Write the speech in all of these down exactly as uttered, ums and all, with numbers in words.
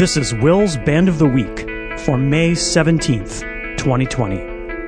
This is Will's Band of the Week for May seventeenth, twenty twenty.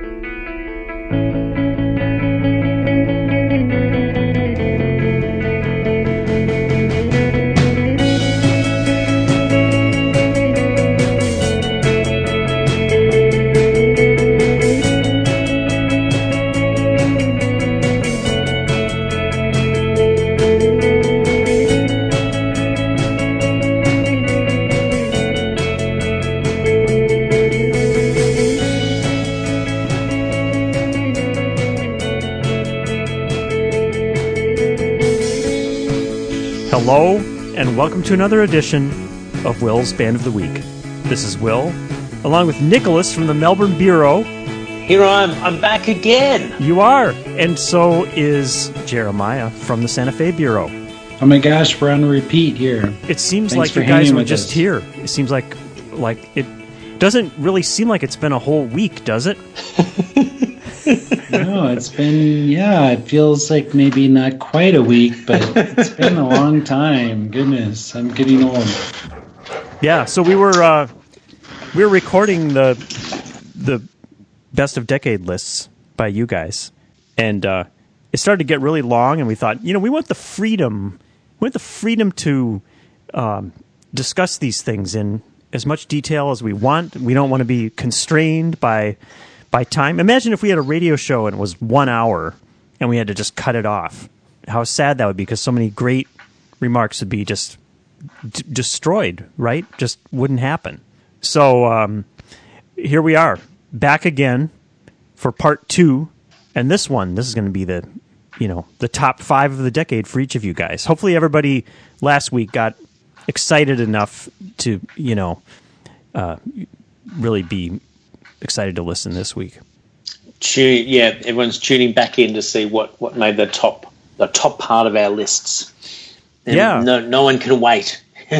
Hello, and welcome to another edition of Will's Band of the Week. This is Will, along with Nicholas from the Melbourne Bureau. Here I am. I'm back again. You are, and so is Jeremiah from the Santa Fe Bureau. Oh my gosh, we're on repeat here. It seems Thanks like you guys were just us. here. It seems like, like it doesn't really seem like it's been a whole week, does it? No, it's been, yeah, it feels like maybe not quite a week, but it's been a long time. Goodness, I'm getting old. Yeah, so we were uh, we were recording the the best of decade lists by you guys, and uh, it started to get really long, and we thought, you know, we want the freedom, we want the freedom to um, discuss these things in as much detail as we want. We don't want to be constrained by by time. Imagine if we had a radio show and it was one hour, and we had to just cut it off. How sad that would be, because so many great remarks would be just d- destroyed, right? Just wouldn't happen. So um, here we are, back again for part two, and this one, this is going to be the, you know, the top five of the decade for each of you guys. Hopefully, everybody last week got excited enough to, you know, uh, really be excited to listen this week. Tune, yeah, everyone's tuning back in to see what, what made the top the top part of our lists. And yeah, no, no one can wait.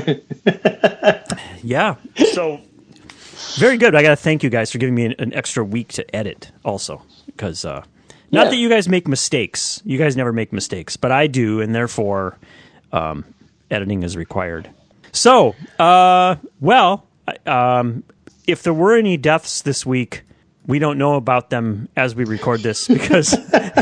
Yeah, so very good. I got to thank you guys for giving me an, an extra week to edit, also, because uh, not Yeah. that you guys make mistakes. You guys never make mistakes, but I do, and therefore, um, editing is required. So, uh, well, um, if there were any deaths this week, we don't know about them as we record this because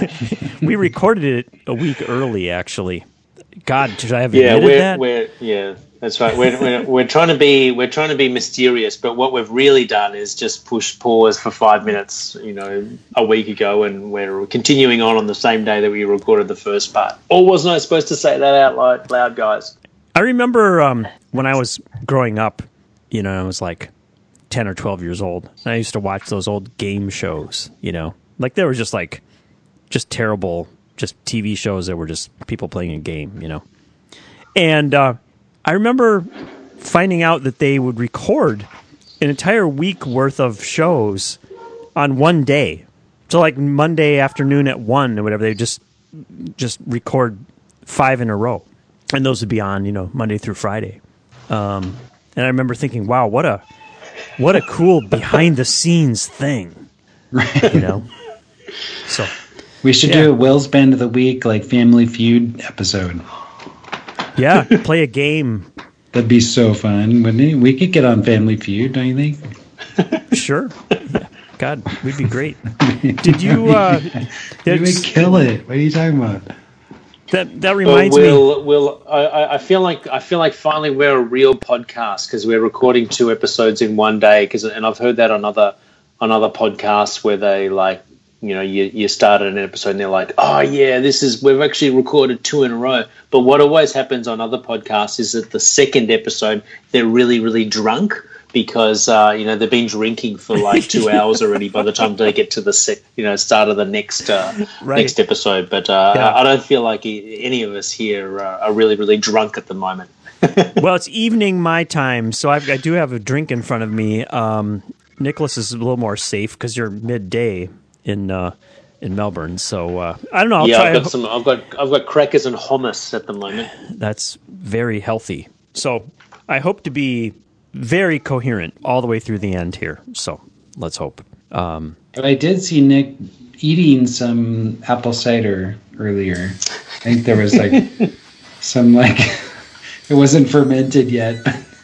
we recorded it a week early, actually. God, should I have Yeah, admitted we're, that? we're yeah, that's right. We're, we're we're trying to be we're trying to be mysterious, but what we've really done is just push pause for five minutes, you know, a week ago, and we're continuing on on the same day that we recorded the first part. Or wasn't I supposed to say that out loud, loud guys? I remember um, when I was growing up, you know, I was like ten or twelve years old, and I used to watch those old game shows, you know, like they were just like, just terrible, just T V shows that were just people playing a game, you know. And uh, I remember finding out that they would record an entire week worth of shows on one day. So like Monday afternoon at one or whatever, they just just record five in a row. And those would be on, you know, Monday through Friday. Um, and I remember thinking, wow, what a what a cool behind the scenes thing, Right. you know. So We should Yeah. do a Will's Band of the Week, like Family Feud episode. yeah, play a game. That'd be so fun, wouldn't it? We could get on Family Feud, don't you think? Sure. Yeah. God, we'd be great. Did you? Uh, We it's- would kill it. What are you talking about? that that Well, reminds me. Will, Will, I, I feel like I feel like finally we're a real podcast because we're recording two episodes in one day. Because, and I've heard that on other on other podcasts where they like, you know, you you started an episode and they're like, oh yeah, this is we've actually recorded two in a row. But what always happens on other podcasts is that the second episode they're really really drunk because uh, you know they've been drinking for like two hours already by the time they get to the sec, you know start of the next uh, Right. next episode. But uh, Yeah. I, I don't feel like any of us here uh, are really really drunk at the moment. Well, it's evening my time, so I've, I do have a drink in front of me. Um, Nicholas is a little more safe because you're midday in uh, in Melbourne. So uh, I don't know. I'll yeah, try. I've got some. I've got I've got crackers and hummus at the moment. That's very healthy. So I hope to be very coherent all the way through the end here. So let's hope. Um, But I did see Nick eating some apple cider earlier. I think there was like some like it wasn't fermented yet.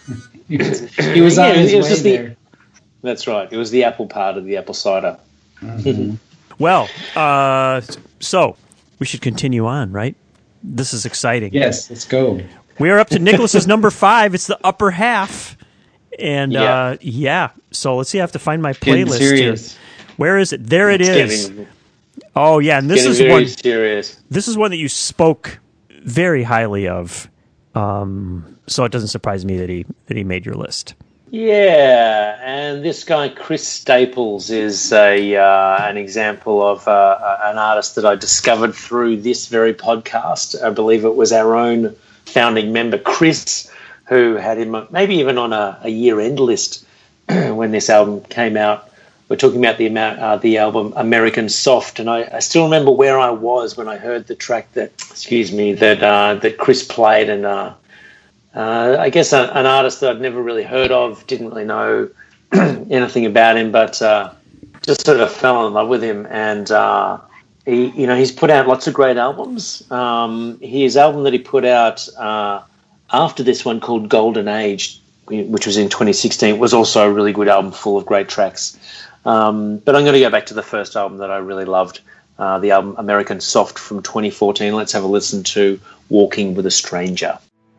he was, he was on Yeah, his it was way just the- there. That's right. It was the apple part of the apple cider. Mhm. Well, uh, so we should continue on, right? This is exciting. Yes, let's go. We are up to Nicholas's number five. It's the upper half. And Yeah. uh, yeah, so let's see. I have to find my Getting playlist here. serious. Where is it? There it It's is. Getting, Oh yeah, and this getting is very one. serious. This is one that you spoke very highly of. Um, so it doesn't surprise me that he that he made your list. Yeah, and this guy Chris Staples is a uh, an example of uh, an artist that I discovered through this very podcast. I believe it was our own founding member Chris who had him maybe even on a, a year-end list when this album came out. We're talking about the amount, uh, the album American Soft, and I, I still remember where I was when I heard the track that, excuse me, that uh, that Chris played, and uh, uh, I guess a, an artist that I'd never really heard of, didn't really know anything about him, but uh, just sort of fell in love with him, and uh, he, you know, he's put out lots of great albums. Um, his album that he put out uh, after this one, called Golden Age, which was in twenty sixteen, was also a really good album full of great tracks. Um, but I'm going to go back to the first album that I really loved, uh, the album American Soft from twenty fourteen. Let's have a listen to Walking with a Stranger.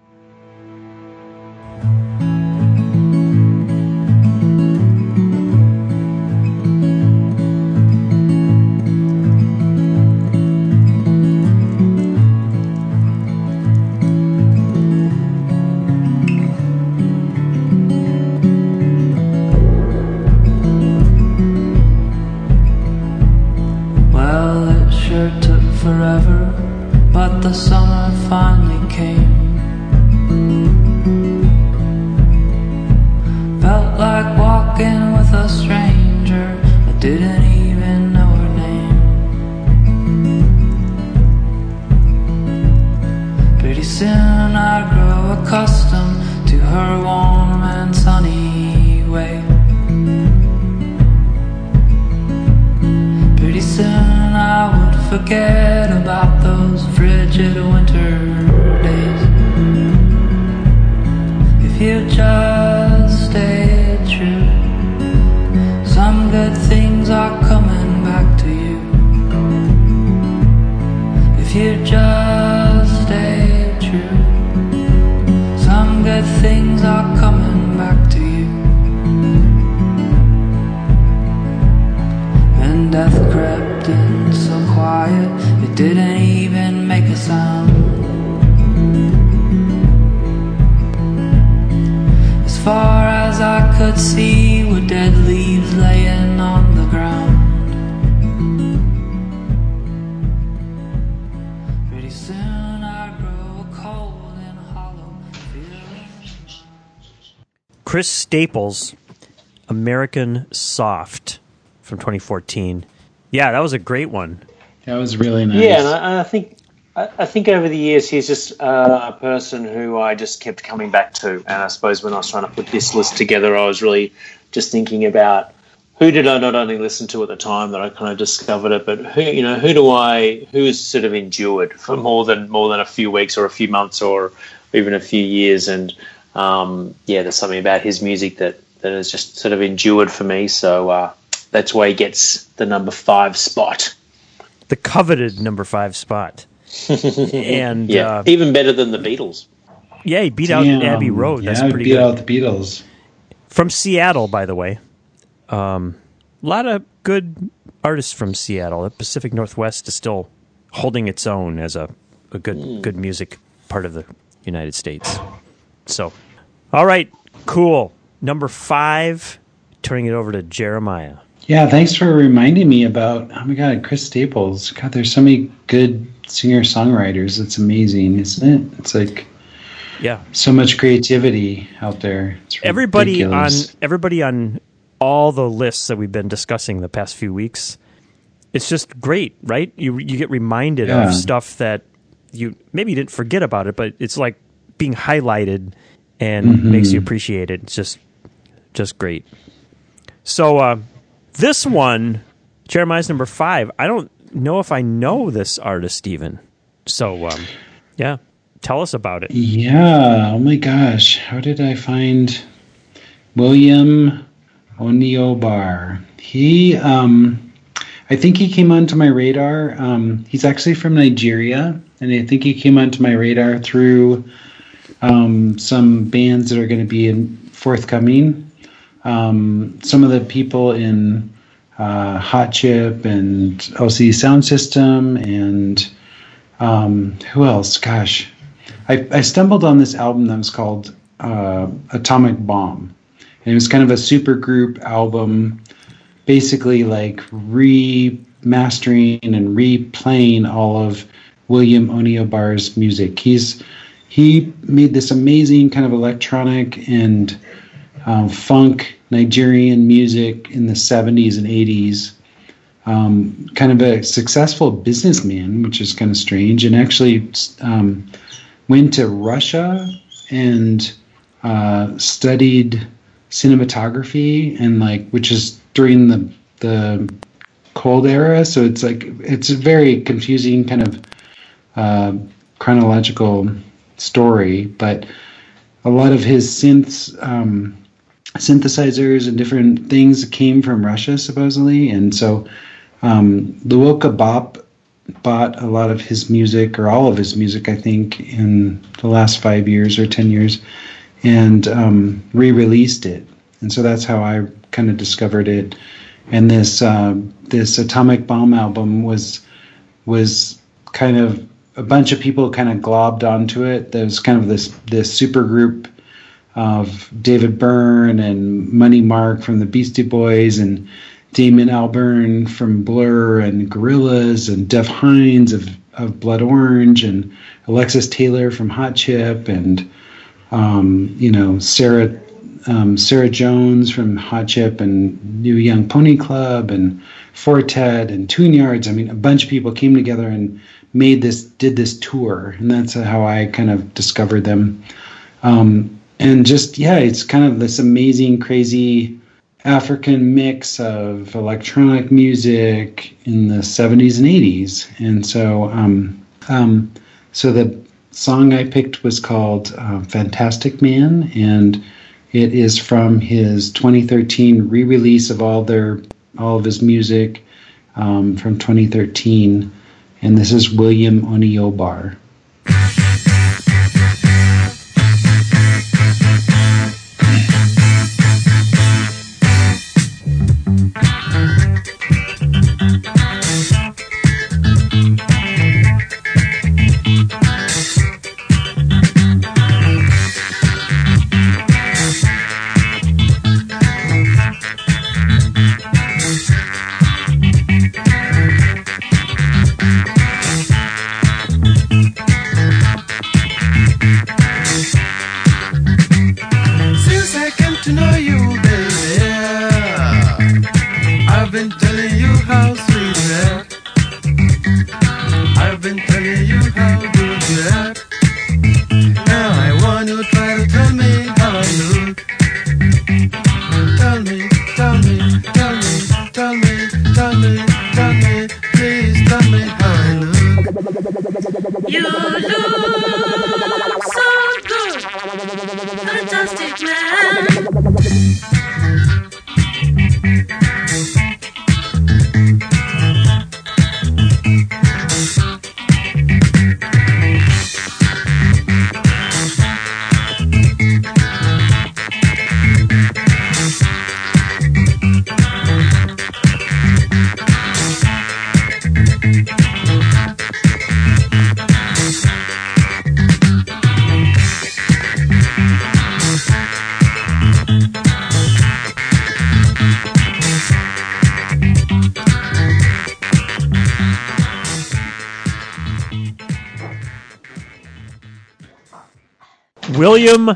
Well, it sure took forever, but the summer finally came. Felt like walking with a stranger, I didn't even know her name. Pretty soon I grew accustomed to her warm and sunny way. Pretty soon I would forget about those frigid winter days. If you just stay true, some good things are coming back to you. If you just stay true, some good things are coming back to you. And death crept in so quiet, it didn't even make a sound. As far as I could see were dead leaves laying on the ground. Pretty soon I grow cold and hollow, feeling. Chris Staples, American Soft from twenty fourteen. Yeah, that was a great one. That was really nice. Yeah, and I, I think I, I think over the years he's just uh, a person who I just kept coming back to. And I suppose when I was trying to put this list together, I was really just thinking about who did I not only listen to at the time that I kind of discovered it, but who you know who do I who has sort of endured for more than more than a few weeks or a few months or even a few years. And um, yeah, there's something about his music that that has just sort of endured for me. So uh, that's why he gets the number five spot. The coveted number five spot. And Yeah, uh, even better than the Beatles. yeah, he beat out Damn. Abbey Road. That's yeah, pretty beat good. out the Beatles. From Seattle, by the way. Um, a lot of good artists from Seattle. The Pacific Northwest is still holding its own as a, a good Mm. good music part of the United States. So, all right, cool. Number five, turning it over to Jeremiah. Yeah, thanks for reminding me about, oh my God, Chris Staples. God, there's so many good singer-songwriters. It's amazing, isn't it? It's like Yeah, so much creativity out there. It's everybody on ridiculous. everybody on all the lists that we've been discussing the past few weeks. It's just great, right? You you get reminded Yeah. of stuff that you maybe you didn't forget about it, but it's like being highlighted and Mm-hmm. makes you appreciate it. It's just just great. So uh, this one, Jeremiah's number five. I don't know if I know this artist even. So um, yeah, tell us about it. Yeah, oh my gosh, how did I find William Oniobar. He, um, I think he came onto my radar. Um, he's actually from Nigeria, and I think he came onto my radar through um, some bands that are going to be in forthcoming. Um, some of the people in uh, Hot Chip and L C D Sound System, and um, who else? Gosh, I, I stumbled on this album that was called uh, Atomic Bomb. And it was kind of a super group album, basically like remastering and replaying all of William Oniobar's music. He's he made this amazing kind of electronic and um, funk Nigerian music in the seventies and eighties. Um, kind of a successful businessman, which is kind of strange, and actually um, went to Russia and uh, studied cinematography, and like, which is during the the cold era, so it's like it's a very confusing kind of uh, chronological story. But a lot of his synths, um, synthesizers and different things came from Russia supposedly, and so um, Luoka Bop bought a lot of his music, or all of his music, I think, in the last five years or ten years. And um, re-released it, and so that's how I kind of discovered it. And this uh, this Atomic Bomb album was was kind of a bunch of people kind of globbed onto it. There was kind of this this super group of David Byrne and Money Mark from the Beastie Boys, and Damon Albarn from Blur, and Gorillaz, and Def Hines of of Blood Orange, and Alexis Taylor from Hot Chip, and Um, you know, Sarah um, Sarah Jones from Hot Chip and New Young Pony Club, and Fortet and Tune Yards. I mean, a bunch of people came together and made this, did this tour, and that's how I kind of discovered them. Um, and just, yeah, it's kind of this amazing, crazy African mix of electronic music in the seventies and eighties. And so, um, um, so the song I picked was called uh, Fantastic Man, and it is from his twenty thirteen re-release of all their all of his music um, from twenty thirteen, and this is William Oniobar. William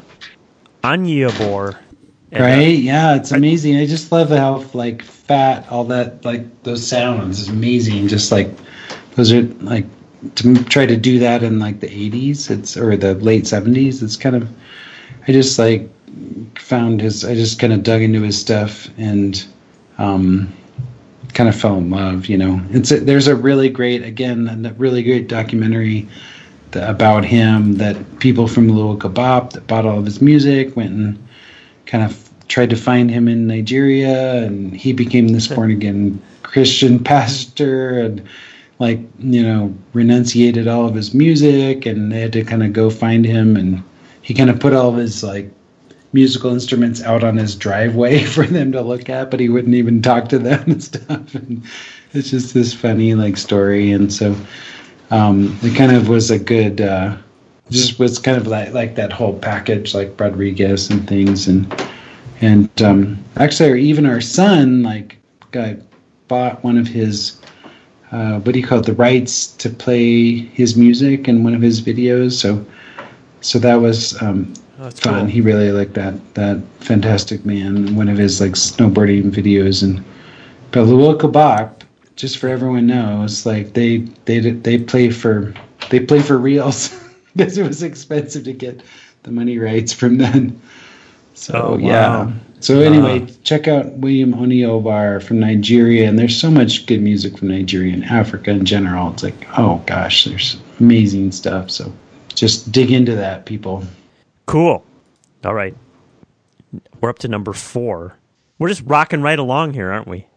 Oniobar. Right? Yeah, it's amazing. I just love how like fat all that, like those sounds is amazing. Just like those are like to try to do that in like the eighties, it's or the late seventies. It's kind of I just like found his. I just kind of dug into his stuff and um, kind of fell in love. You know, it's a, there's a really great again, a really great documentary about him that people from Luoka Bop that bought all of his music went and kind of tried to find him in Nigeria, and he became this born again Christian pastor, and like you know renunciated all of his music, and they had to kind of go find him, and he kind of put all of his like musical instruments out on his driveway for them to look at, but he wouldn't even talk to them and stuff. And it's just this funny like story, and so um, it kind of was a good, uh, just was kind of like like that whole package, like Rodriguez and things, and and um, actually, even our son like got bought one of his. Uh, what do you call it? The rights to play his music in one of his videos. So, so that was um, oh, fun. Cool. He really liked that. That Fantastic Man, one of his like snowboarding videos. And but Luoka Bach, just for everyone knows, like they they they play for they play for reals because it was expensive to get the money rights from them. So oh, wow. yeah. So anyway, uh, check out William Oniobar from Nigeria, and there's so much good music from Nigeria and Africa in general. It's like, oh gosh, there's amazing stuff. So just dig into that, people. Cool. All right. We're up to number four. We're just rocking right along here, aren't we?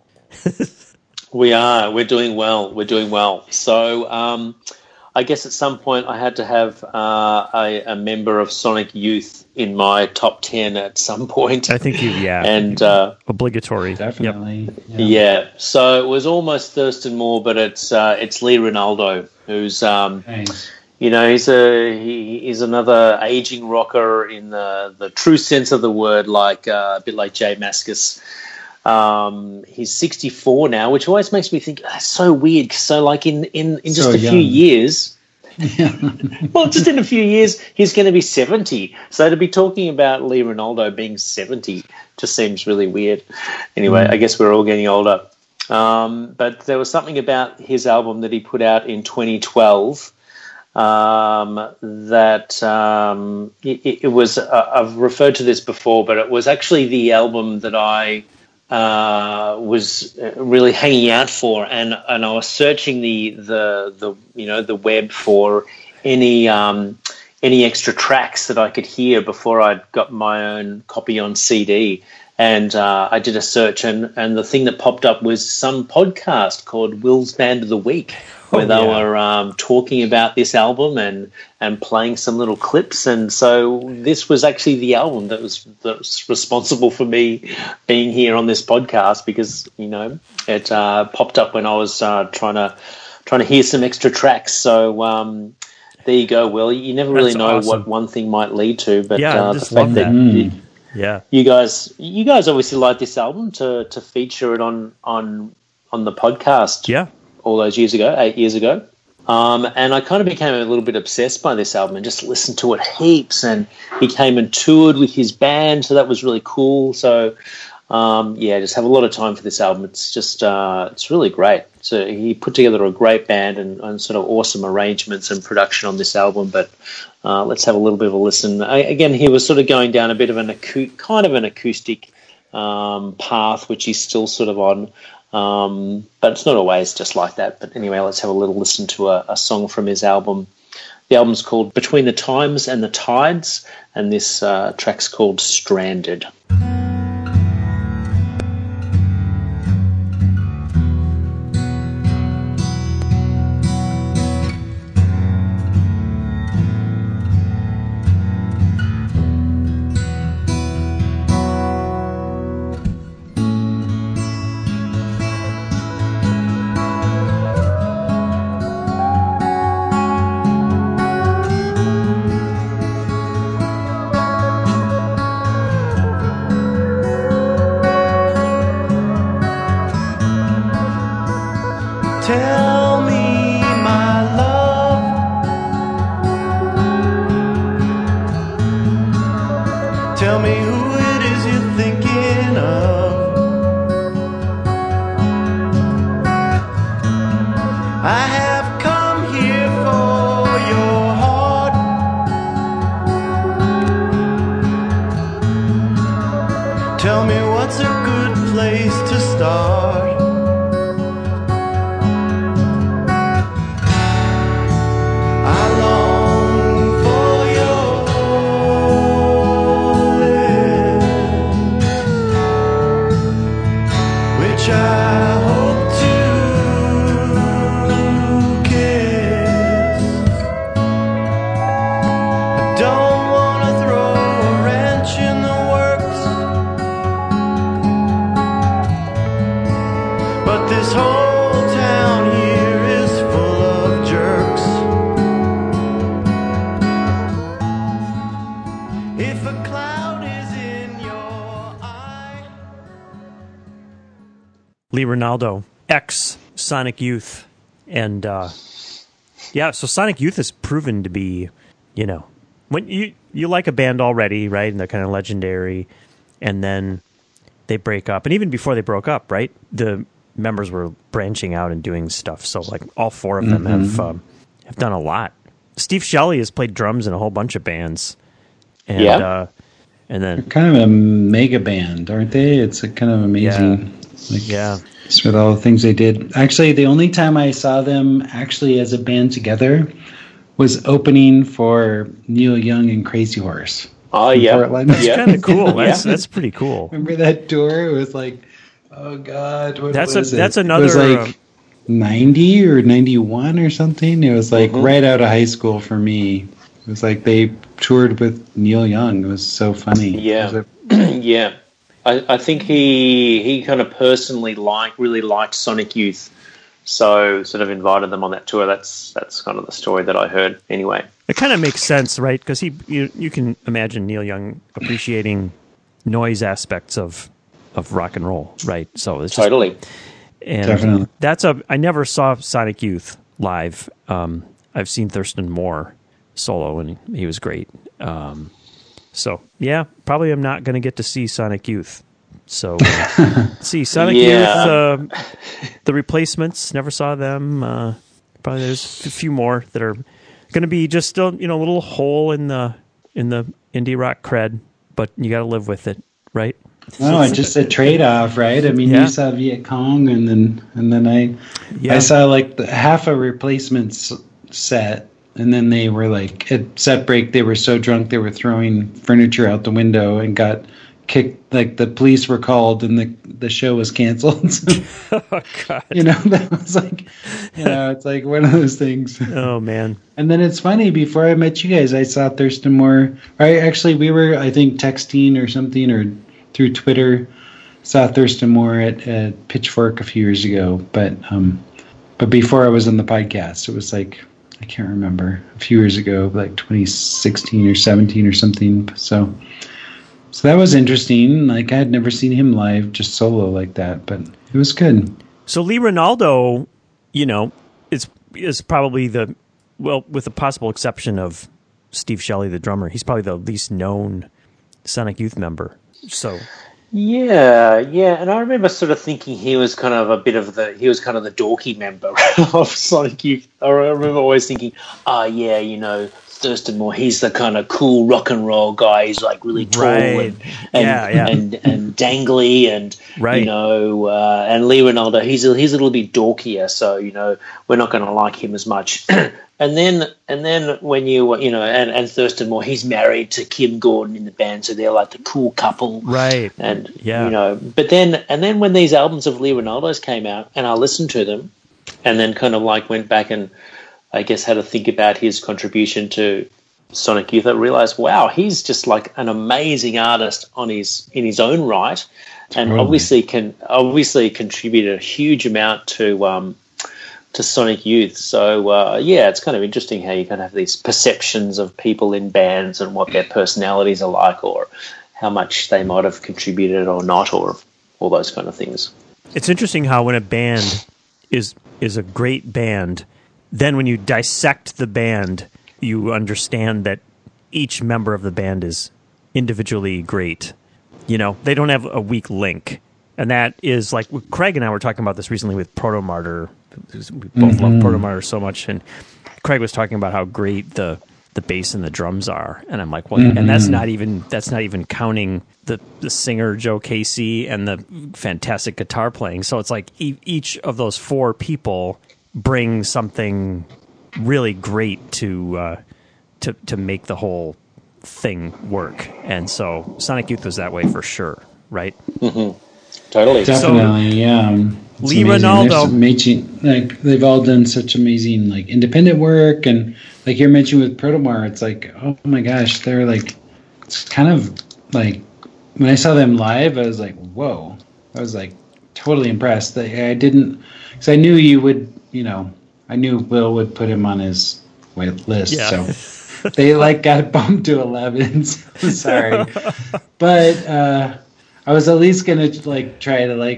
We are. We're doing well. We're doing well. So um, I guess at some point I had to have uh, a, a member of Sonic Youth in my top ten at some point. I think you, yeah. And uh, obligatory. Definitely. Yep. Yeah. yeah. So it was almost Thurston Moore, but it's uh, it's Lee Ronaldo, who's, um, nice. you know, he's a he, he's another aging rocker in the, the true sense of the word, like uh, a bit like Jay Mascis. Um, he's sixty-four now, which always makes me think, that's so weird. So like in, in, in just so a young. few years... well, just in a few years, he's going to be seventy. So to be talking about Lee Ronaldo being seventy just seems really weird. Anyway, mm. I guess we're all getting older. Um, but there was something about his album that he put out in twenty twelve um, that um, it, it was, uh, I've referred to this before, but it was actually the album that I uh, was really hanging out for, and, and I was searching the, the, the, you know, the web for any, um, any extra tracks that I could hear before I'd got my own copy on C D. And uh, I did a search, and, and the thing that popped up was some podcast called Will's Band of the Week, where oh, yeah. they were um, talking about this album and, and playing some little clips. And so this was actually the album that was, that was responsible for me being here on this podcast, because, you know, it uh, popped up when I was uh, trying to trying to hear some extra tracks. So um, there you go, Will. You never really That's know awesome. what one thing might lead to, but yeah, uh, I just the fact love that... that Mm. you, Yeah, you guys, you guys obviously like this album to, to feature it on, on on the podcast. Yeah, all those years ago, eight years ago, um, and I kind of became a little bit obsessed by this album and just listened to it heaps. And he came and toured with his band, so that was really cool. So um, yeah, just have a lot of time for this album. It's just uh, it's really great. So he put together a great band and, and sort of awesome arrangements and production on this album. But uh, let's have a little bit of a listen. I, again, he was sort of going down a bit of an acu- kind of an acoustic um, path, which he's still sort of on. Um, but it's not always just like that. But anyway, let's have a little listen to a, a song from his album. The album's called Between the Times and the Tides, and this uh, track's called Stranded. Tell me, my love, tell me who it is you're thinking of. I have come here for your heart. Tell me what's a good place to start. Lee Ronaldo, ex Sonic Youth, and uh, yeah, so Sonic Youth has proven to be, you know, when you you like a band already, right, and they're kind of legendary, and then they break up, and even before they broke up, right, the members were branching out and doing stuff. So like all four of them mm-hmm. have um, have done a lot. Steve Shelley has played drums in a whole bunch of bands, and yeah. uh, and then they're kind of a mega band, aren't they? It's a kind of amazing. Yeah. Like, yeah. Just with all the things they did. Actually, the only time I saw them actually as a band together was opening for Neil Young and Crazy Horse. Oh yeah, Portland. That's yeah. kind of cool. Yeah. That's that's pretty cool. Remember that tour? It was like, oh god, what that's was a it? that's another. It was like uh, ninety or ninety-one or something. It was like mm-hmm. right out of high school for me. It was like they toured with Neil Young. It was so funny. Yeah, a- yeah. I, I think he he kind of personally liked really liked Sonic Youth, so sort of invited them on that tour. That's that's kind of the story that I heard. Anyway, it kind of makes sense, right? Because he you you can imagine Neil Young appreciating noise aspects of of rock and roll, right? So it's just, totally. And Definitely. That's a. I never saw Sonic Youth live. Um, I've seen Thurston Moore solo, and he was great. Um, so yeah, probably I'm not going to get to see Sonic Youth. So uh, see Sonic Yeah. Youth, uh, the Replacements. Never saw them. Uh, probably there's a few more that are going to be just still, you know, a little hole in the in the indie rock cred, but you got to live with it, right? No, it's just a trade-off, right? I mean, Yeah. you saw Viet Cong, and then and then I, Yeah. I saw like the, half a Replacements set, and then they were like at set break. They were so drunk they were throwing furniture out the window and got kicked. Like the police were called, and the the show was canceled. Oh God! You know, that was like, you know, it's like one of those things. Oh man! And then it's funny. Before I met you guys, I saw Thurston Moore. Right? Actually, we were I think texting or something or. Through Twitter, saw Thurston Moore at, at Pitchfork a few years ago, but um, but before I was on the podcast, it was like I can't remember a few years ago, like twenty sixteen or seventeen or something. So, so that was interesting. Like I had never seen him live, just solo like that, but it was good. So Lee Ronaldo, you know, is is probably the well, with the possible exception of Steve Shelley, the drummer, he's probably the least known Sonic Youth member. So yeah, yeah, and I remember sort of thinking he was kind of a bit of the he was kind of the dorky member of Sonic Youth. I remember always thinking, oh yeah, you know, Thurston Moore, he's the kind of cool rock and roll guy. He's like really tall right. and and, yeah, yeah. and and dangly, and right. you know, uh, and Lee Ronaldo, he's a, he's a little bit dorkier, so you know, we're not going to like him as much. And then, and then when you, you know, and, and Thurston Moore, he's married to Kim Gordon in the band, so they're like the cool couple, right? And yeah, you know, but then, and then when these albums of Lee Ronaldo's came out, and I listened to them, and then kind of like went back and I guess had to think about his contribution to Sonic Youth, I realized, wow, he's just like an amazing artist on his in his own right, and Totally. obviously can obviously contributed a huge amount to. Um, to Sonic Youth. So, uh, yeah, it's kind of interesting how you kind of have these perceptions of people in bands and what their personalities are like or how much they might have contributed or not or all those kind of things. It's interesting how when a band is is a great band, then when you dissect the band, you understand that each member of the band is individually great. You know, they don't have a weak link. And that is like, Craig and I were talking about this recently with Proto Martyr. We both mm-hmm. love Proto Martyr so much, and Craig was talking about how great the the bass and the drums are, and I'm like, well, mm-hmm. and that's not even that's not even counting the the singer Joe Casey and the fantastic guitar playing. So it's like e- each of those four people bring something really great to uh, to to make the whole thing work. And so Sonic Youth was that way for sure, right? Mm-hmm. Totally, definitely, so, yeah. Um, Lee amazing. Ronaldo, amazing, like they've all done such amazing like independent work, and like you mentioned with Protomar, it's like, oh my gosh, they're like, it's kind of like when I saw them live, I was like, whoa, I was like totally impressed. I, I didn't, because I knew you would, you know, I knew Will would put him on his wait list, yeah. so they like got bumped to eleven. So sorry, but uh, I was at least gonna like try to like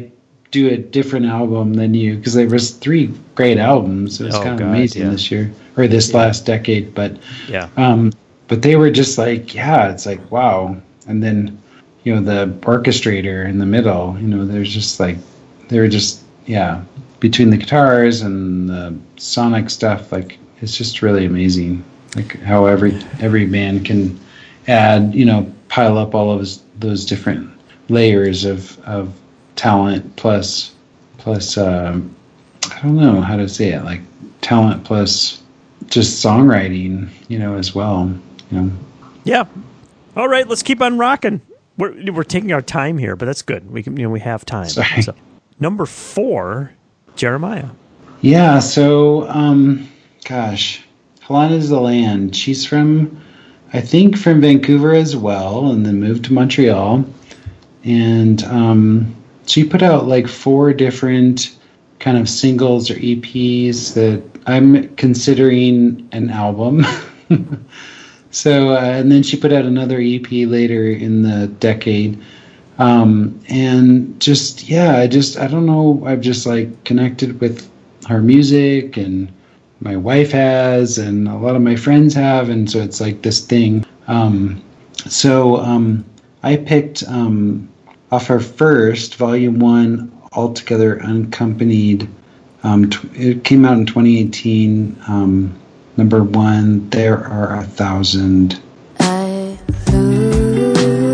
do a different album than you, because there was three great albums. It was Oh, kind of God, amazing yeah. this year or this last decade. But Yeah. um, but they were just like, yeah, it's like wow. And then you know the orchestrator in the middle. You know, there's just like they were just yeah between the guitars and the sonic stuff. Like it's just really amazing. Like how every every band can add, you know, pile up all of those, those different layers of, of talent plus plus um, I don't know how to say it, like talent plus just songwriting, you know, as well. You know. Yeah. All right, let's keep on rocking. We're we're taking our time here, but that's good. We can, you know, we have time. Sorry. So, number four, Jeremiah. Yeah. So, um, gosh, Helena Deland. She's from, I think, from Vancouver as well, and then moved to Montreal. And um, she put out like four different kind of singles or E Ps that I'm considering an album. So, uh, and then she put out another E P later in the decade. Um, and just, yeah, I just, I don't know, I've just like connected with her music, and my wife has, and a lot of my friends have. And so it's like this thing. Um, so um, I picked um, off her first, Volume one, Altogether Unaccompanied. Um, t- it came out in twenty eighteen. Um, Number one, There Are a Thousand. I look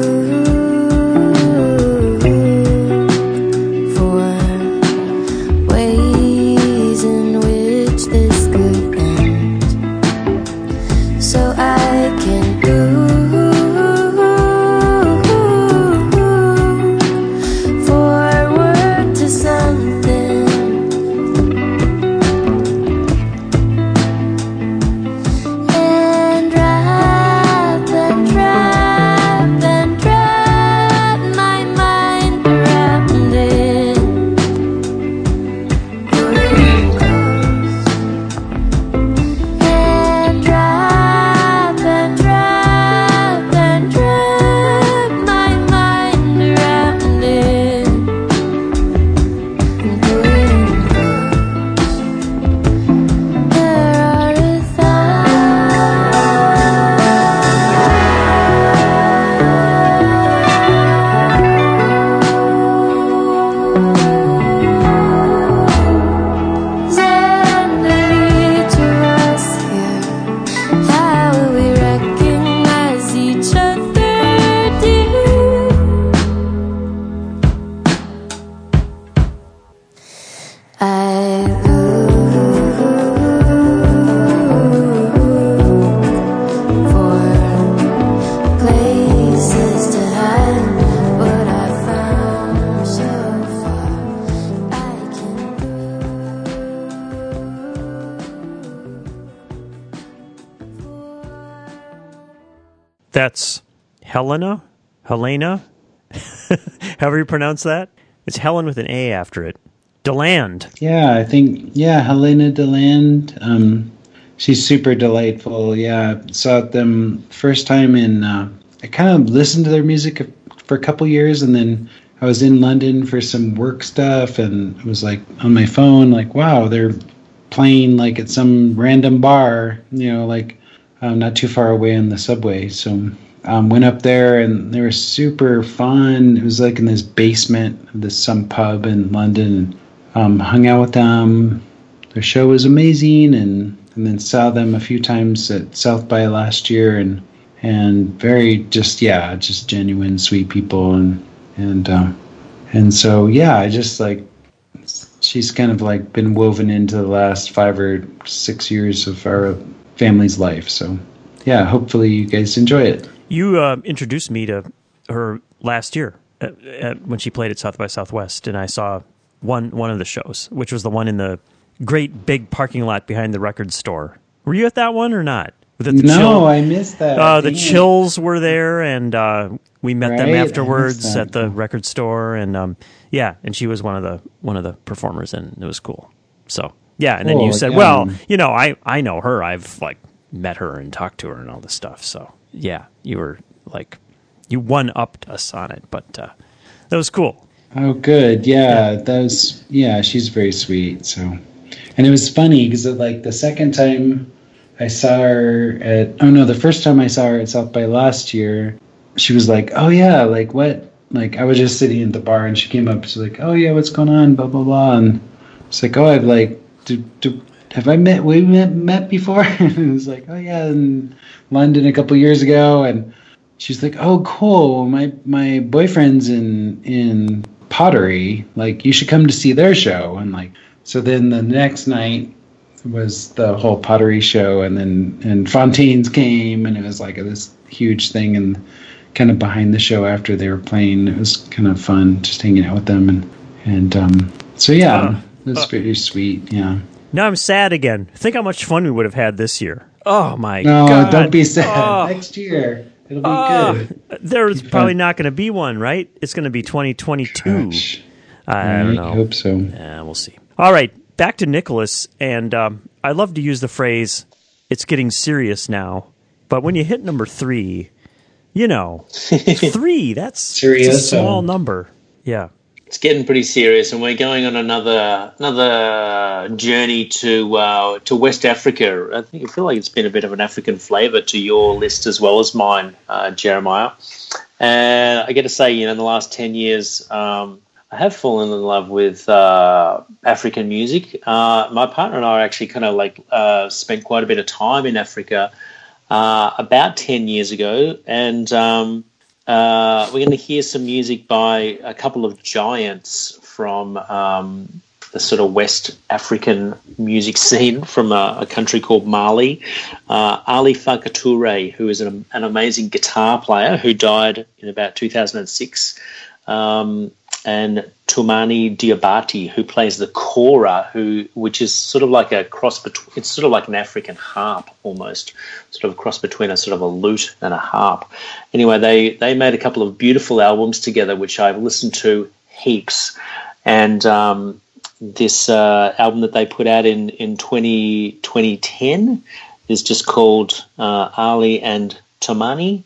for ways in which this could end, so I can move forward to something. And wrap and wrap and wrap my mind around it. And wrap and wrap and wrap my mind around it. And getting close. There are a thousand lead to us here. How will we recognize each other, dear? I look for places to hide what I found so far. I can That's Helena, Helena, however you pronounce that. It's Helen with an A after it. Deland. Yeah, I think, yeah, Helena Deland. Um, she's super delightful. Yeah, saw them first time in, uh, I kind of listened to their music for a couple years, and then I was in London for some work stuff, and it was like on my phone, like, wow, they're playing like at some random bar, you know, like um, not too far away on the subway. So um, went up there, and they were super fun. It was like in this basement of this some pub in London, and um, hung out with them. Their show was amazing, and, and then saw them a few times at South by last year, and and very just yeah, just genuine, sweet people, and and uh, and so yeah, I just like she's kind of like been woven into the last five or six years of our family's life. So yeah, hopefully you guys enjoy it. You uh, introduced me to her last year at, at, when she played at South by Southwest, and I saw one one of the shows, which was the one in the great big parking lot behind the record store. Were you at that one or not? Was it the No, Chill- I missed that. Uh, the Dang it. Chills were there, and uh, we met Right, them I missed afterwards that. at the record store, and um, yeah, and she was one of the one of the performers, and it was cool. So yeah, and then you Cool, said, yeah. well, you know, I I know her. I've like met her and talked to her and all this stuff. So yeah, you were like you one upped us on it, but uh, that was cool. Oh, good. Yeah, that was, yeah, she's very sweet. So, and it was funny because like the second time I saw her at, oh no, the first time I saw her at South by last year, she was like, oh yeah, like what? Like I was just sitting at the bar and she came up, she's like, oh yeah, what's going on? Blah, blah, blah. And it's like, oh, I've like, do, do, have I met, we met, met before? And it was like, oh yeah, in London a couple years ago. And she's like, oh, cool. My, my boyfriend's in, in, Pottery, like you should come to see their show. And like so then the next night was the whole Pottery show, and then and Fontaines came, and it was like this huge thing, and kind of behind the show after they were playing, it was kind of fun just hanging out with them, and and um so yeah, uh, it was uh, very sweet. Yeah, now I'm sad again. Think how much fun we would have had this year. Oh my no, god, don't be sad. Oh. Next year it'll be uh, good. There's probably not going to be one, right? It's going to be twenty twenty-two. Gosh. I don't know. I hope so. Yeah, we'll see. All right, back to Nicholas. And um, I love to use the phrase, it's getting serious now. But when you hit number three, you know, three, that's serious, a small um, number. Yeah. It's getting pretty serious, and we're going on another another journey to uh, to West Africa. I think I feel like it's been a bit of an African flavour to your list as well as mine, uh, Jeremiah. And I get to say, you know, in the last ten years, um, I have fallen in love with uh, African music. Uh, my partner and I actually kind of like uh, spent quite a bit of time in Africa uh, about ten years ago, and um, Uh, we're going to hear some music by a couple of giants from um, the sort of West African music scene from a, a country called Mali. Uh, Ali Farka Touré, who is an, an amazing guitar player who died in about two thousand six, um, and Toumani Diabati, who plays the kora, who which is sort of like a cross between, it's sort of like an African harp almost, sort of a cross between a sort of a lute and a harp. Anyway, they, they made a couple of beautiful albums together, which I've listened to heaps. And um, this uh, album that they put out in, in twenty ten is just called uh, Ali and Toumani.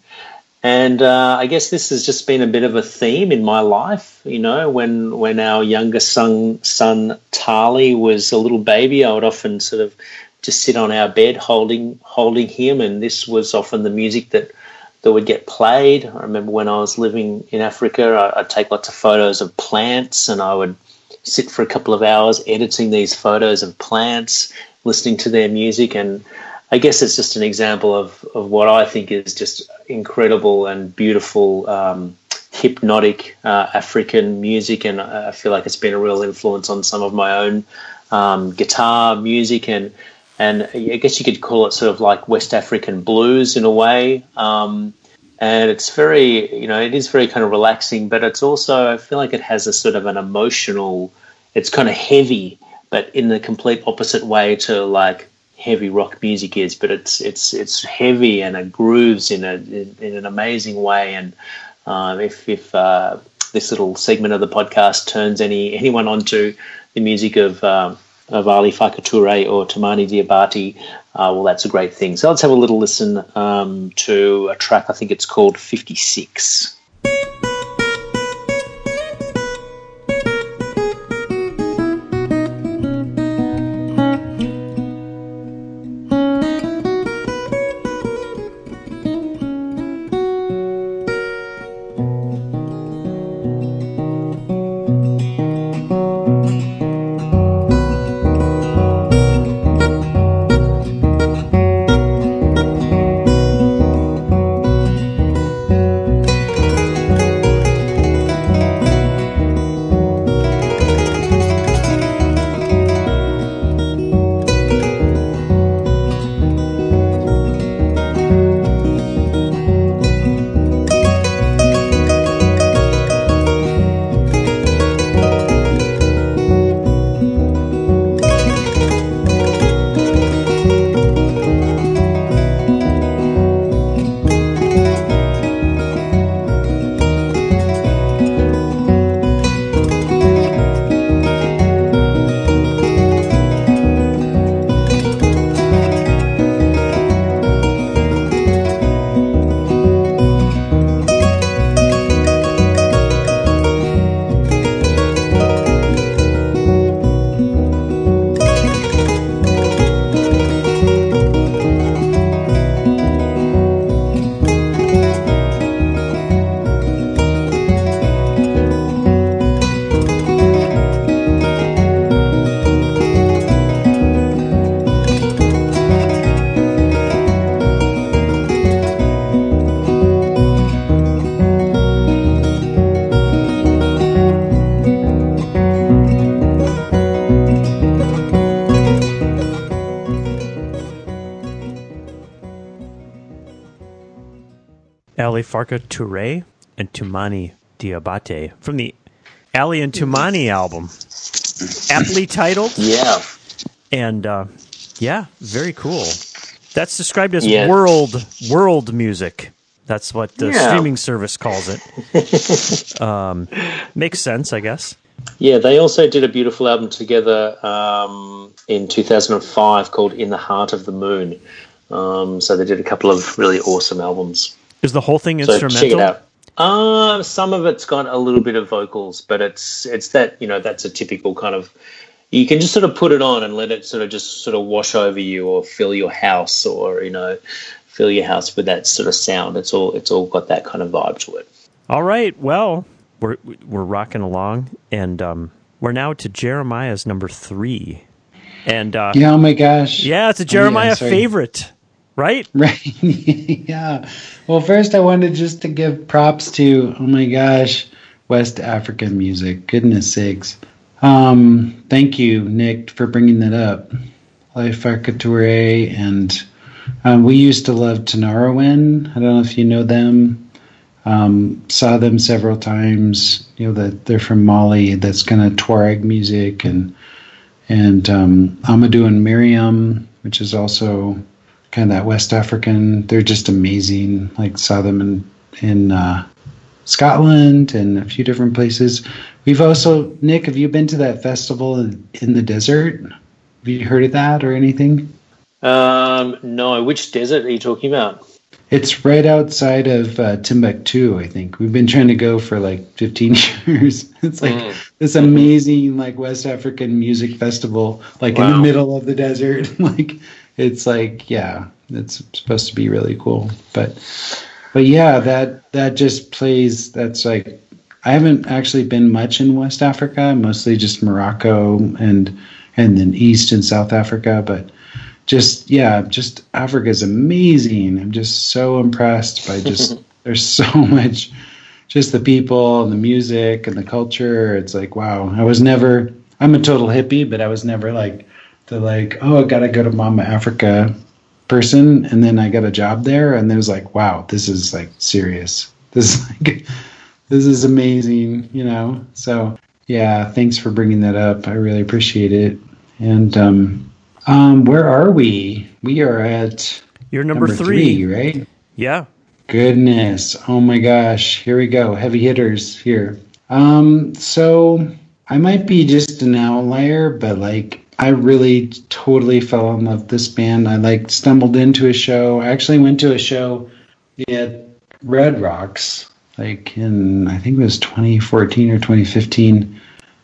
And uh, I guess this has just been a bit of a theme in my life. You know, when when our younger son, son Tali was a little baby, I would often sort of just sit on our bed holding holding him, and this was often the music that, that would get played. I remember when I was living in Africa, I, I'd take lots of photos of plants, and I would sit for a couple of hours editing these photos of plants, listening to their music, and I guess it's just an example of, of what I think is just incredible and beautiful, um, hypnotic uh, African music, and I feel like it's been a real influence on some of my own um, guitar music, and and I guess you could call it sort of like West African blues in a way. Um, and it's very, you know, it is very kind of relaxing, but it's also, I feel like it has a sort of an emotional, it's kind of heavy, but in the complete opposite way to like heavy rock music is, but it's it's it's heavy and it grooves in a in, in an amazing way. And um, if if uh, this little segment of the podcast turns any anyone onto the music of um, of Ali Farka Touré or Toumani Diabati, uh, well, that's a great thing. So let's have a little listen um, to a track. I think it's called fifty-six. Ali Farka Touré and Tumani Diabate from the Ali and Tumani album. Aptly titled. Yeah. And, uh, yeah, very cool. That's described as Yeah. world world music. That's what the Yeah. streaming service calls it. um, makes sense, I guess. Yeah, they also did a beautiful album together um, in two thousand five called In the Heart of the Moon. Um, so they did a couple of really awesome albums. Is the whole thing So instrumental? check it out. Uh, some of it's got a little bit of vocals, but it's it's that, you know, that's a typical kind of, you can just sort of put it on and let it sort of just sort of wash over you or fill your house or, you know, fill your house with that sort of sound. It's all it's all got that kind of vibe to it. All right. Well, we're we're rocking along, and um, we're now to Jeremiah's number three. And uh, Yeah, oh my gosh. yeah, it's a Oh, yeah, Jeremiah sorry. favorite, right? Right. Yeah. Well, first I wanted just to give props to, oh my gosh, West African music. Goodness sakes. Um, thank you, Nick, for bringing that up. Life Touré, and um, we used to love Tanarowen. I don't know if you know them. Um, saw them several times. You know that they're from Mali. That's kind of Tuareg music, and and um, Amadou and Miriam, which is also kind of that West African. They're just amazing. Like saw them in in uh, Scotland and a few different places. We've also, Nick, have you been to that festival in, in the desert? Have you heard of that or anything? Um, no, which desert are you talking about? It's right outside of uh, Timbuktu, I think. We've been trying to go for like fifteen years. It's like Mm. this amazing like West African music festival, like in the Wow. middle of the desert. Like it's like, yeah, it's supposed to be really cool. But but yeah, that that just plays. That's like, I haven't actually been much in West Africa, mostly just Morocco and and then East and South Africa, but. Just yeah, just Africa's amazing. I'm just so impressed by just there's so much, just the people and the music and the culture. It's like wow. I was never. I'm a total hippie, but I was never like the like oh I gotta go to Mama Africa person, and then I got a job there, and it was like wow, this is like serious. This is like this is amazing, you know. So yeah, thanks for bringing that up. I really appreciate it. And um. Um, where are we? We are at You're number, three. right? Yeah. Goodness. Oh my gosh. Here we go. Heavy hitters here. Um, so I might be just an outlier, but like I really totally fell in love with this band. I like stumbled into a show. I actually went to a show at Red Rocks, like in I think it was twenty fourteen or twenty fifteen,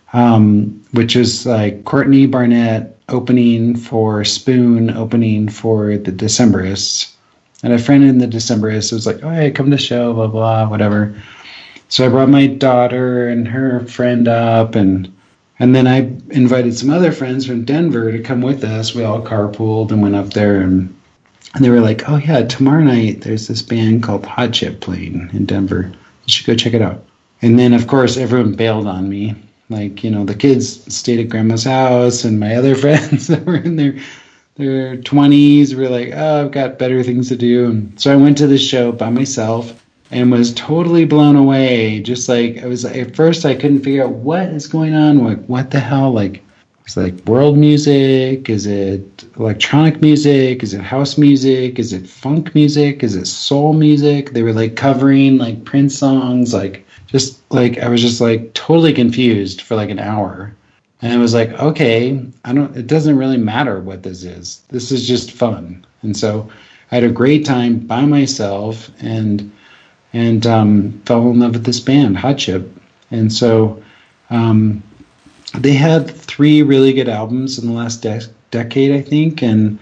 um, which was like Courtney Barnett opening for Spoon, opening for the Decemberists. And a friend in the Decemberists was like, oh, hey, come to the show, blah, blah, whatever. So I brought my daughter and her friend up, and and then I invited some other friends from Denver to come with us. We all carpooled and went up there, and, and they were like, oh, yeah, tomorrow night there's this band called Hot Chip playing in Denver. You should go check it out. And then, of course, everyone bailed on me. Like, you know, the kids stayed at grandma's house, and my other friends that were in their their twenties were like, oh, I've got better things to do. And so I went to the show by myself and was totally blown away. Just like, I was at first I couldn't figure out what is going on. Like, what the hell? Like, it's like world music? Is it electronic music? Is it house music? Is it funk music? Is it soul music? They were like covering like Prince songs, like, just like I was just like totally confused for like an hour, and it was like, okay, I don't. It doesn't really matter what this is. This is just fun, and so I had a great time by myself, and and um, fell in love with this band, Hot Chip, and so um, they had three really good albums in the last de- decade, I think, and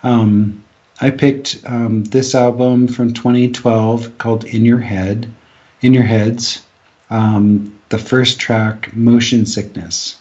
um, I picked um, this album from twenty twelve called "In Your Head," "In Your Heads." Um, the first track, Motion Sickness.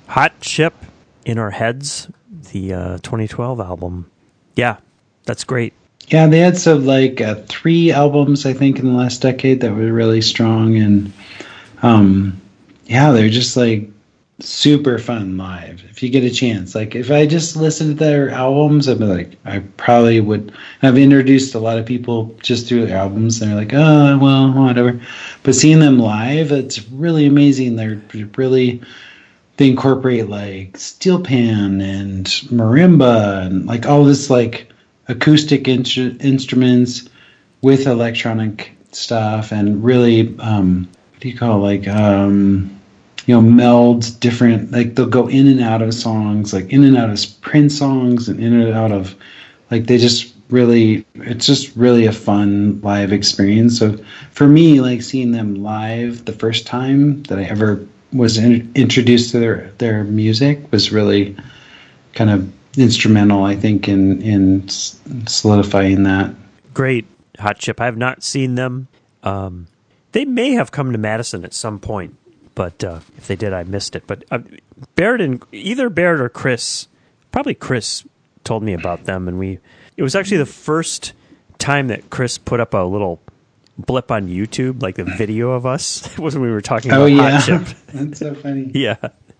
Hot Chip in Our Heads, the uh, twenty twelve album. Yeah, that's great. Yeah, they had some like uh, three albums, I think, in the last decade that were really strong. And um, yeah, they're just like super fun live if you get a chance. Like if I just listened to their albums, I'd be like, I probably would. I've introduced a lot of people just through their albums. They're like, oh, well, whatever. But seeing them live, it's really amazing. They're really, they incorporate like steel pan and marimba and like all this like acoustic in- instruments with electronic stuff, and really, um, what do you call it? Like, um, you know, meld different, like they'll go in and out of songs, like in and out of Prince songs and in and out of, like they just really, it's just really a fun live experience. So for me, like seeing them live the first time that I ever was in, introduced to their, their music was really kind of instrumental, I think, in, in solidifying that. Great. Hot Chip. I have not seen them. Um, they may have come to Madison at some point, but uh, if they did, I missed it. But uh, Barrett and either Barrett or Chris, probably Chris, told me about them, and we. It was actually the first time that Chris put up a little blip on YouTube, like the video of us. It was when we were talking about oh, yeah. Hot Chip. That's so funny. Yeah.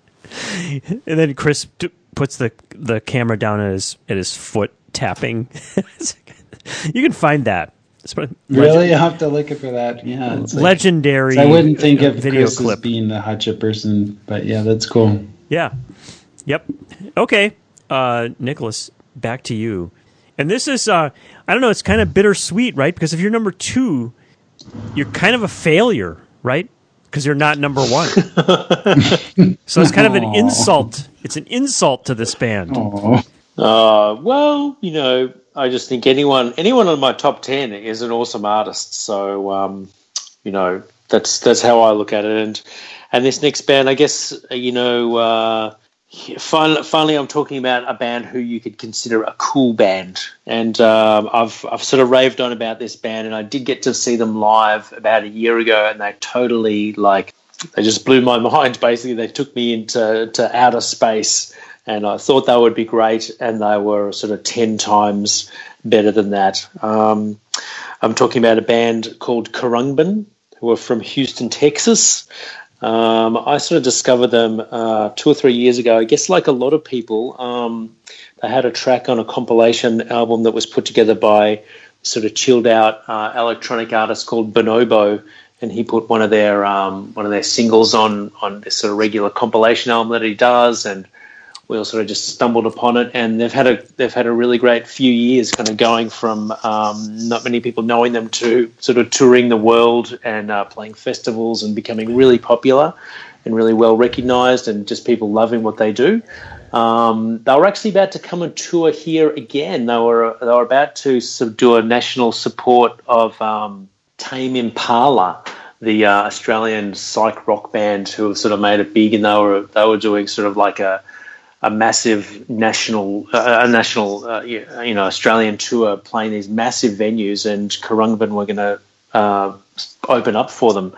And then Chris t- puts the the camera down at his at his foot tapping. You can find that. It's legend- Really, I have to look for that. Yeah, it's like, legendary. I wouldn't think of video Chris clip as being the Hot Chip person, but yeah, that's cool. Yeah. Yep. Okay. Uh, Nicholas, back to you. And this is, uh, I don't know, it's kind of bittersweet, right? Because if you're number two, you're kind of a failure, right? Because you're not number one. So it's kind of an Aww. insult. It's an insult to this band. Oh, Uh, well, you know, I just think anyone anyone on my top ten is an awesome artist. So, um, you know, that's that's how I look at it. And and this next band, I guess, you know, uh, finally, finally, I'm talking about a band who you could consider a cool band. And um, I've I've sort of raved on about this band, and I did get to see them live about a year ago, and they totally like they just blew my mind. Basically, they took me into to outer space. And I thought they would be great, and they were sort of ten times better than that. Um, I'm talking about a band called Khruangbin, who are from Houston, Texas. Um, I sort of discovered them uh, two or three years ago. I guess like a lot of people, um, they had a track on a compilation album that was put together by sort of chilled out uh, electronic artist called Bonobo, and he put one of their um, one of their singles on on this sort of regular compilation album that he does, and we all sort of just stumbled upon it, and they've had a they've had a really great few years, kind of going from um, not many people knowing them to sort of touring the world and uh, playing festivals and becoming really popular and really well recognised, and just people loving what they do. Um, they were actually about to come and tour here again. They were they were about to sort of do a national support of um, Tame Impala, the uh, Australian psych rock band who have sort of made it big, and they were they were doing sort of like a a massive national, uh, a national, uh, you know, Australian tour, playing these massive venues, and Khruangbin were going to uh, open up for them.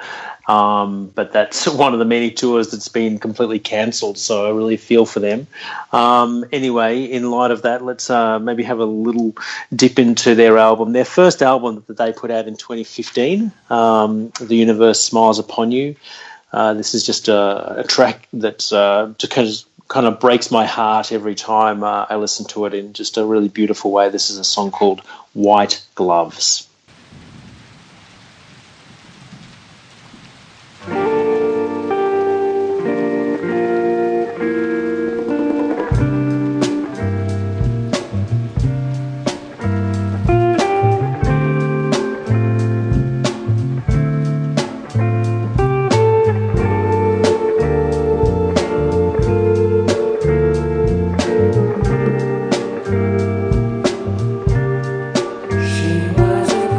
Um, but that's one of the many tours that's been completely cancelled, so I really feel for them. Um, anyway, in light of that, let's uh, maybe have a little dip into their album. Their first album that they put out in twenty fifteen, um, The Universe Smiles Upon You. Uh, this is just a, a track that's uh, to kind of kind of breaks my heart every time uh, I listen to it in just a really beautiful way. This is a song called White Gloves. She was a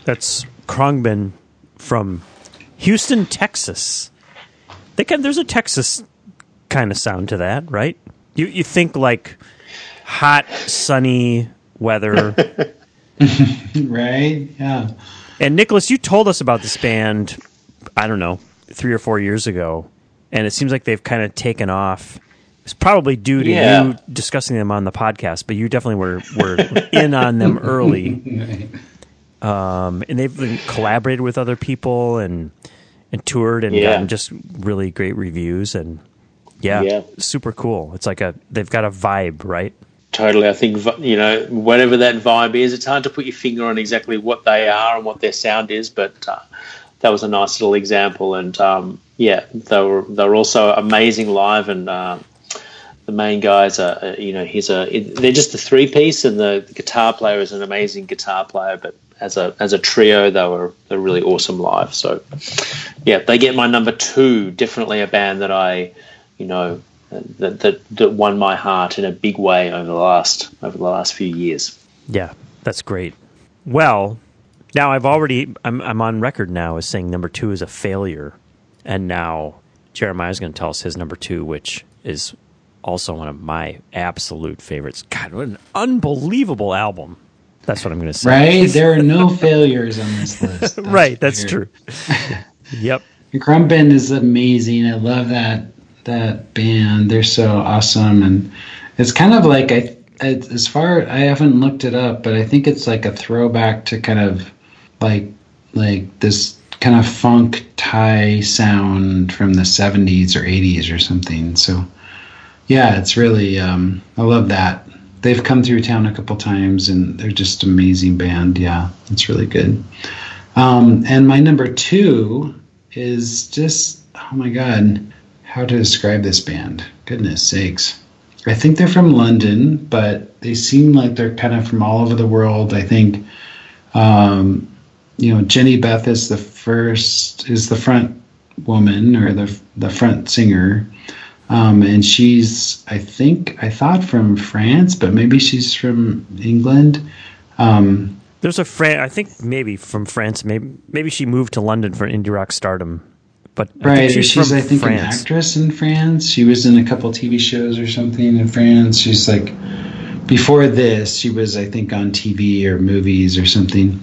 That's Khruangbin from Houston, Texas. They can, there's a Texas kind of sound to that, right? You you think like hot, sunny weather. Right? Yeah. And Nicholas, you told us about this band, I don't know, three or four years ago, and it seems like they've kind of taken off. It's probably due to Yeah. you discussing them on the podcast, but you definitely were, were in on them early. Um, and they've been collaborated with other people and and toured and Yeah. gotten just really great reviews. And yeah, Yeah. super cool. It's like a they've got a vibe, right? Totally. I think, vi- you know, whatever that vibe is, it's hard to put your finger on exactly what they are and what their sound is, but uh, that was a nice little example. And, um, yeah, they were they were also amazing live, and uh, the main guys are, uh, you know, he's a they're just a three-piece, and the, the guitar player is an amazing guitar player, but as a as a trio, they were they're really awesome live. So, yeah, they get my number two, definitely a band that I, you know, That, that that won my heart in a big way over the last over the last few years. Yeah, that's great. Well, now I've already I'm I'm on record now as saying number two is a failure, and now Jeremiah's going to tell us his number two, which is also one of my absolute favorites. God, what an unbelievable album! That's what I'm going to say. Right? There are no failures on this list. That's Right, that's weird. true. Yep. Khruangbin is amazing. I love that that band. They're so awesome, and it's kind of like I as far I haven't looked it up, but I think it's like a throwback to kind of like like this kind of funk Thai sound from the seventies or eighties or something. So yeah, it's really um, I love that. They've come through town a couple times, and they're just an amazing band. Yeah, it's really good. Um, and my number two is just, oh my God, how to describe this band. Goodness sakes. I think they're from London, but they seem like they're kind of from all over the world. I think, um, you know, Jenny Beth is the first, is the front woman or the the front singer. Um, and she's, I think, I thought from France, but maybe she's from England. Um, There's a Fran. I think maybe from France. Maybe maybe she moved to London for indie rock stardom. But I right, think she's, she's, from I think, France. an actress in France. She was in a couple T V shows or something in France. She's like, before this, she was, I think, on T V or movies or something.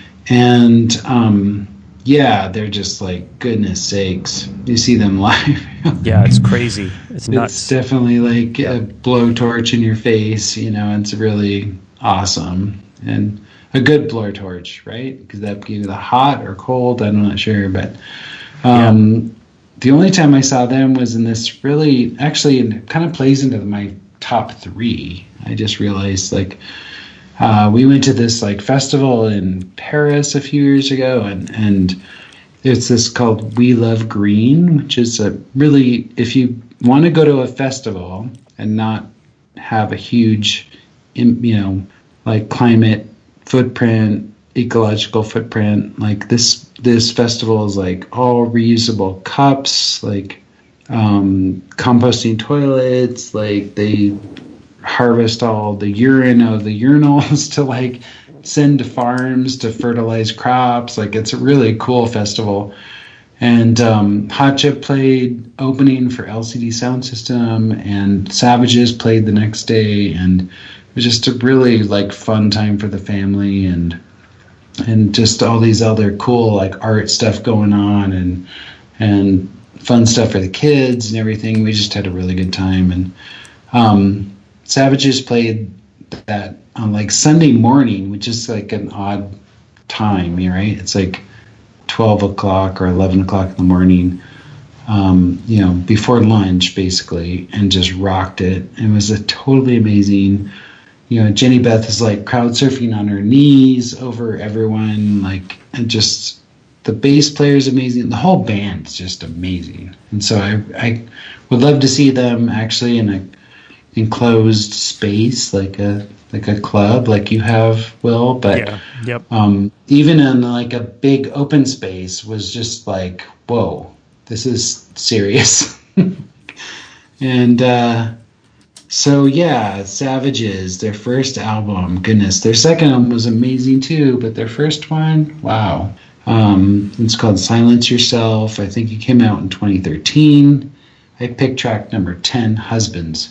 And um, yeah, they're just like, goodness sakes, you see them live. Yeah, it's crazy. It's nuts. It's definitely like a blowtorch in your face, you know. It's really awesome, and a good blowtorch, right? Because that gives you the hot or cold. I'm not sure, but um, yeah. The only time I saw them was in this really, actually, it kind of plays into my top three. I just realized, like, uh, we went to this like festival in Paris a few years ago, and and. It's this called We Love Green, which is a really, if you want to go to a festival and not have a huge, you know, like climate footprint, ecological footprint, like this, this festival is like all reusable cups, like um, composting toilets, like they harvest all the urine of the urinals to like send to farms to fertilize crops. Like, it's a really cool festival. And um, Hot Chip played opening for L C D Sound System, and Savages played the next day, and it was just a really like fun time for the family, and and just all these other cool like art stuff going on, and and fun stuff for the kids and everything. We just had a really good time. And um, Savages played that on like Sunday morning, which is like an odd time, right? It's like twelve o'clock or eleven o'clock in the morning, um, you know, before lunch basically, and just rocked it. It was a totally amazing, you know, Jenny Beth is like crowd surfing on her knees over everyone, like, and just the bass player is amazing. The whole band's just amazing. And so I, I would love to see them actually in a enclosed space, like a like a club like you have, Will, but yeah. Yep. um, even in like a big open space was just like, whoa, this is serious. And uh, So yeah, Savages, their first album, goodness, their second album was amazing too, but their first one, wow. Um, it's called Silence Yourself. I think it came out in twenty thirteen. I picked track number ten, Husbands.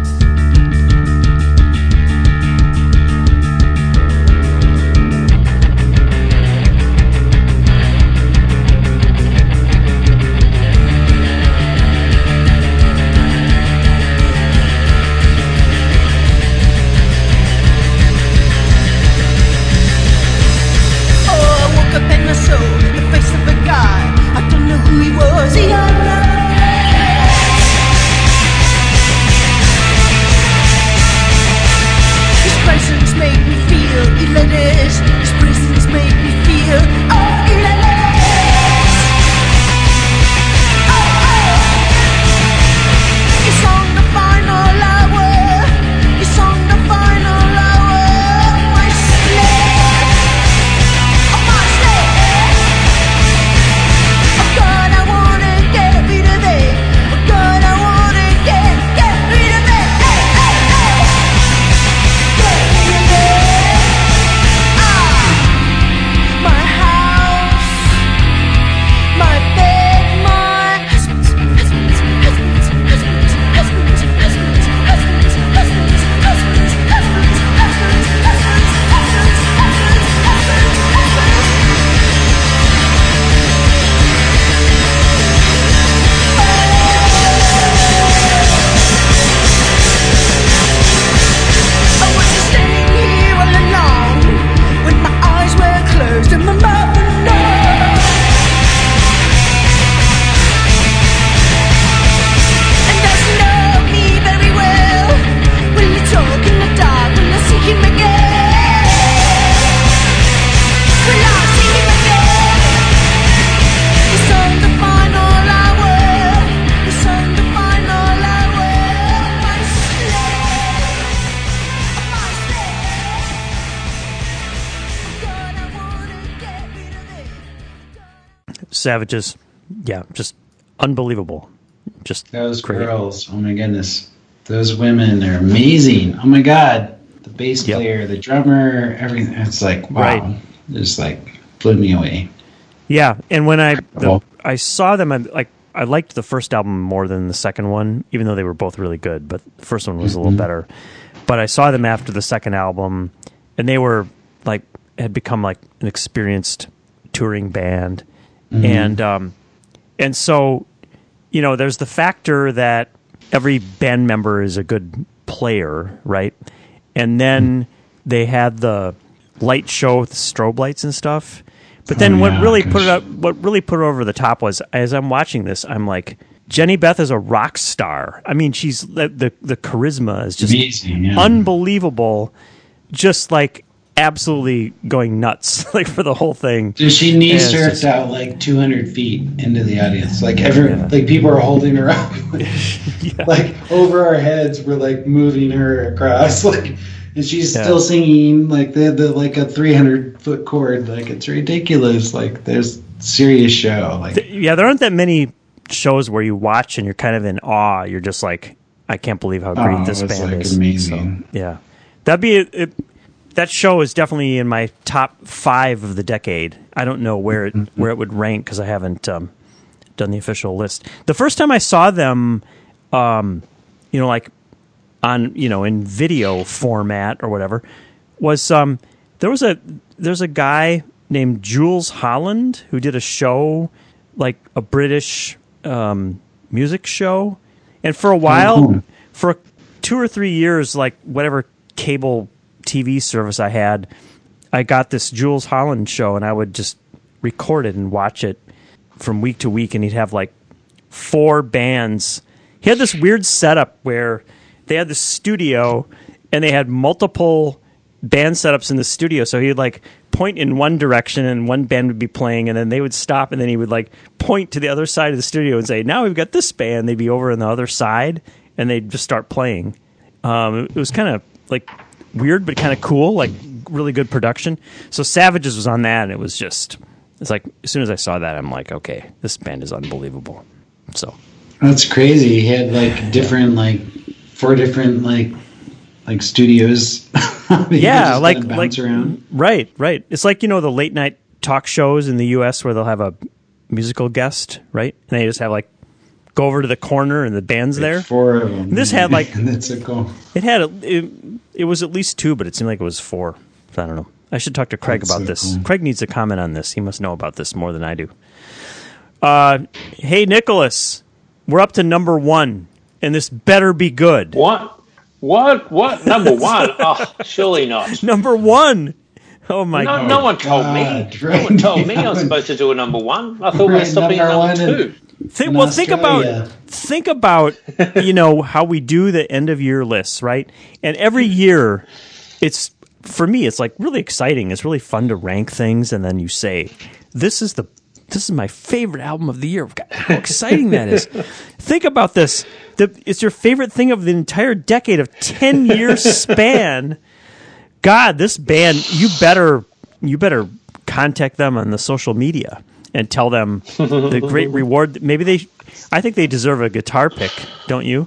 Savages, yeah, just unbelievable. Just those great. girls, oh my goodness, those women are amazing. Oh my god, the bass Yep. player, the drummer, everything. It's like wow, Right. just like blew me away. Yeah, and when I the, Incredible. I saw them, I like I liked the first album more than the second one, even though they were both really good. But the first one was a little better. But I saw them after the second album, and they were like had become like an experienced touring band, and um, and so you know, there's the factor that every band member is a good player, right? And then they had the light show with strobe lights and stuff. But then Oh, what yeah, really 'cause- put it up, what really put it over the top was, as I'm watching this, I'm like, Jenny Beth is a rock star. I mean, she's the the, the charisma is just Amazing, yeah. unbelievable. Just like absolutely going nuts, like for the whole thing. Dude, she knee And it's surfed just- out like two hundred feet into the audience. Like every, like people are holding her up, Yeah. like over our heads. We're like moving her across, like, and she's Yeah. still singing like the the like a three hundred foot chord. Like it's ridiculous. Like there's serious show. Like Th- yeah, there aren't that many shows where you watch and you're kind of in awe. You're just like, I can't believe how great Oh, this it's, band like, is. amazing. So, yeah, that'd be it, that show is definitely in my top five of the decade. I don't know where it Mm-hmm. where it would rank because I haven't um, done the official list. The first time I saw them, um, you know, like on you know in video format or whatever, was um, there was a there's a guy named Jules Holland who did a show, like a British um, music show, and for a while, cool. for two or three years, like whatever cable T V service I had, I got this Jules Holland show, and I would just record it and watch it from week to week, and he'd have like four bands. He had this weird setup where they had the studio and they had multiple band setups in the studio. So he'd like point in one direction and one band would be playing, and then they would stop, and then he would like point to the other side of the studio and say, now we've got this band. They'd be over on the other side, and they'd just start playing. Um, it was kind of like weird, but kind of cool, like really good production. So Savages was on that, and it was just, it's like, as soon as I saw that, I'm like, okay, this band is unbelievable. So, that's crazy. He had like different like four different like like studios. Yeah, like bounce like around. right, right. It's like, you know, the late night talk shows in the U S where they'll have a musical guest, right? And they just have like go over to the corner and the band's there. Four of them. This had, like- that's so cool. It had a, it, it was at least two, but it seemed like it was four. I don't know. I should talk to Craig That's about so this. cool. Craig needs to comment on this. He must know about this more than I do. Uh, hey, Nicholas, we're up to number one, and this better be good. What? What? What? Number one? Oh, surely not. Number one. Oh my No, god. no one told me. God, No one told me I was Randy, supposed to do a number one. I thought we were Right, stopping at number number one two. and- Think, in well, think about Australia. think about you know how we do the end of year lists, right? And every year, it's for me, it's like really exciting. It's really fun to rank things, and then you say, "This is the this is my favorite album of the year." God, how exciting that is! Think about this. The, it's your favorite thing of the entire decade of ten years span. God, this band, you better you better contact them on the social media and tell them the great reward. Maybe they, I think they deserve a guitar pick, don't you?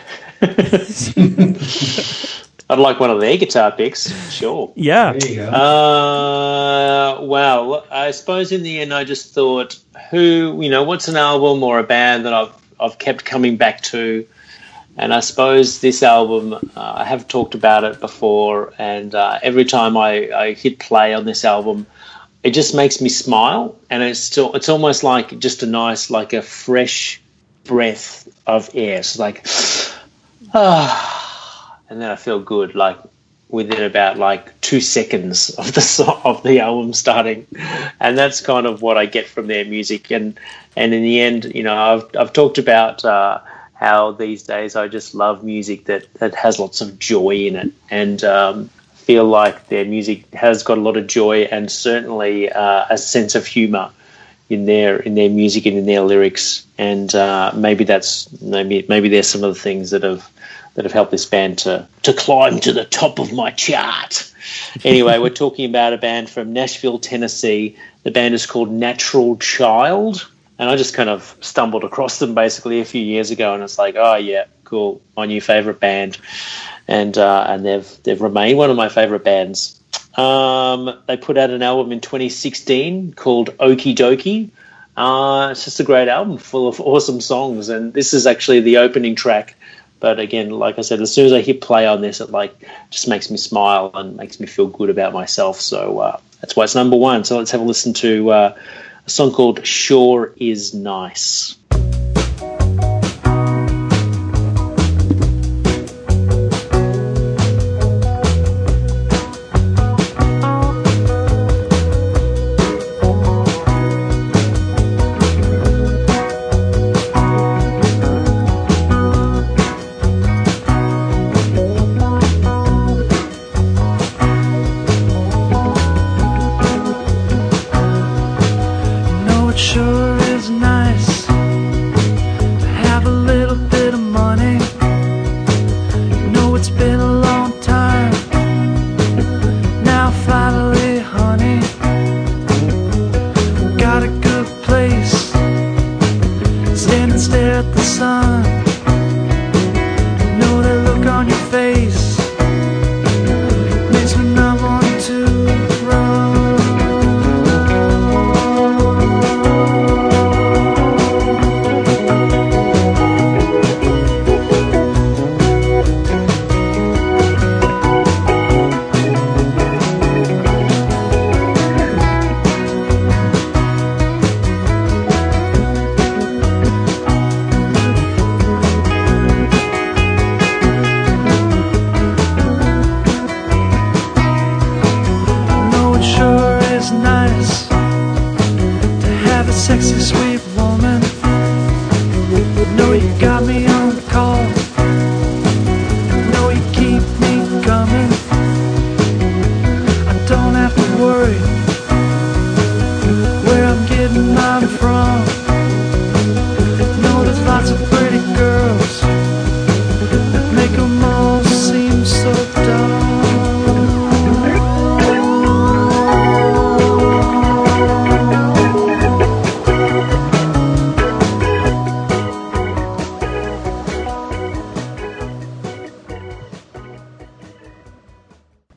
I'd like one of their guitar picks. Sure. Yeah. There you go. Uh, well, I suppose in the end, I just thought, who, you know, what's an album or a band that I've I've kept coming back to, and I suppose this album, uh, I have talked about it before, and uh, every time I, I hit play on this album, it just makes me smile, and it's still it's almost like just a nice, like a fresh breath of air. It's like, ah, and then I feel good, like within about like two seconds of the so- of the album starting, and that's kind of what I get from their music. And and in the end, you know, I've I've talked about uh, how these days I just love music that that has lots of joy in it, and um, feel like their music has got a lot of joy and certainly uh, a sense of humour in their in their music and in their lyrics. And uh, maybe that's maybe maybe there's some of the things that have that have helped this band to to climb to the top of my chart. Anyway, we're talking about a band from Nashville, Tennessee. The band is called Natural Child, and I just kind of stumbled across them basically a few years ago, and it's like, oh yeah, cool, my new favorite band, and uh, and they've they've remained one of my favorite bands. Um, they put out an album in twenty sixteen called Okie Dokie. Uh, it's just a great album full of awesome songs, and this is actually the opening track. But again, like I said, as soon as I hit play on this, it like just makes me smile and makes me feel good about myself. So uh, that's why it's number one. So let's have a listen to uh, a song called Sure Is Nice. You know it sure is nice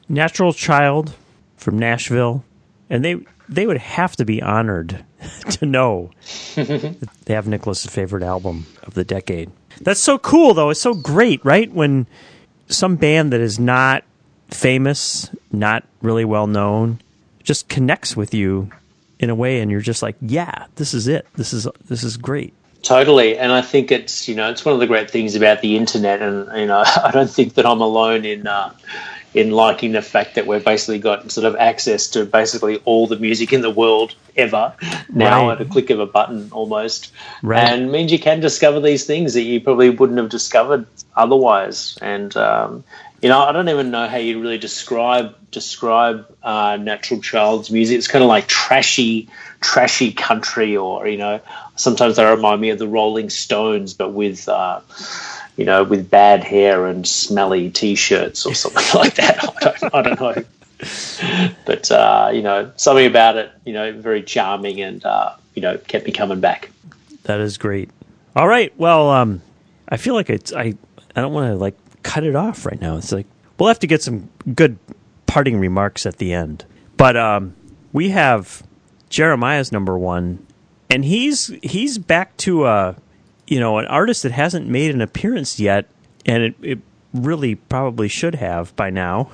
Natural Child from Nashville, and they they would have to be honored to know that they have Nicholas's favorite album of the decade. That's so cool, though. It's so great, right? When some band that is not famous, not really well known, just connects with you in a way, and you're just like, yeah, this is it. This is this is great. Totally, and I think it's you know it's one of the great things about the internet, and you know I don't think that I'm alone in uh, in liking the fact that we've basically got sort of access to basically all the music in the world ever now Right. at a click of a button almost, Right. and means you can discover these things that you probably wouldn't have discovered otherwise. And um, you know I don't even know how you really describe describe uh, Natural Child's music. It's kind of like trashy. trashy country, or you know sometimes they remind me of the Rolling Stones, but with uh you know with bad hair and smelly t-shirts or something like that. I don't, I don't know, but uh you know something about it, you know very charming, and uh you know kept me coming back. That is great. All right, well, um, I feel like it's I I don't want to like cut it off right now. It's like we'll have to get some good parting remarks at the end, but um, we have Jeremiah's number one, and he's he's back to a you know an artist that hasn't made an appearance yet, and it, it really probably should have by now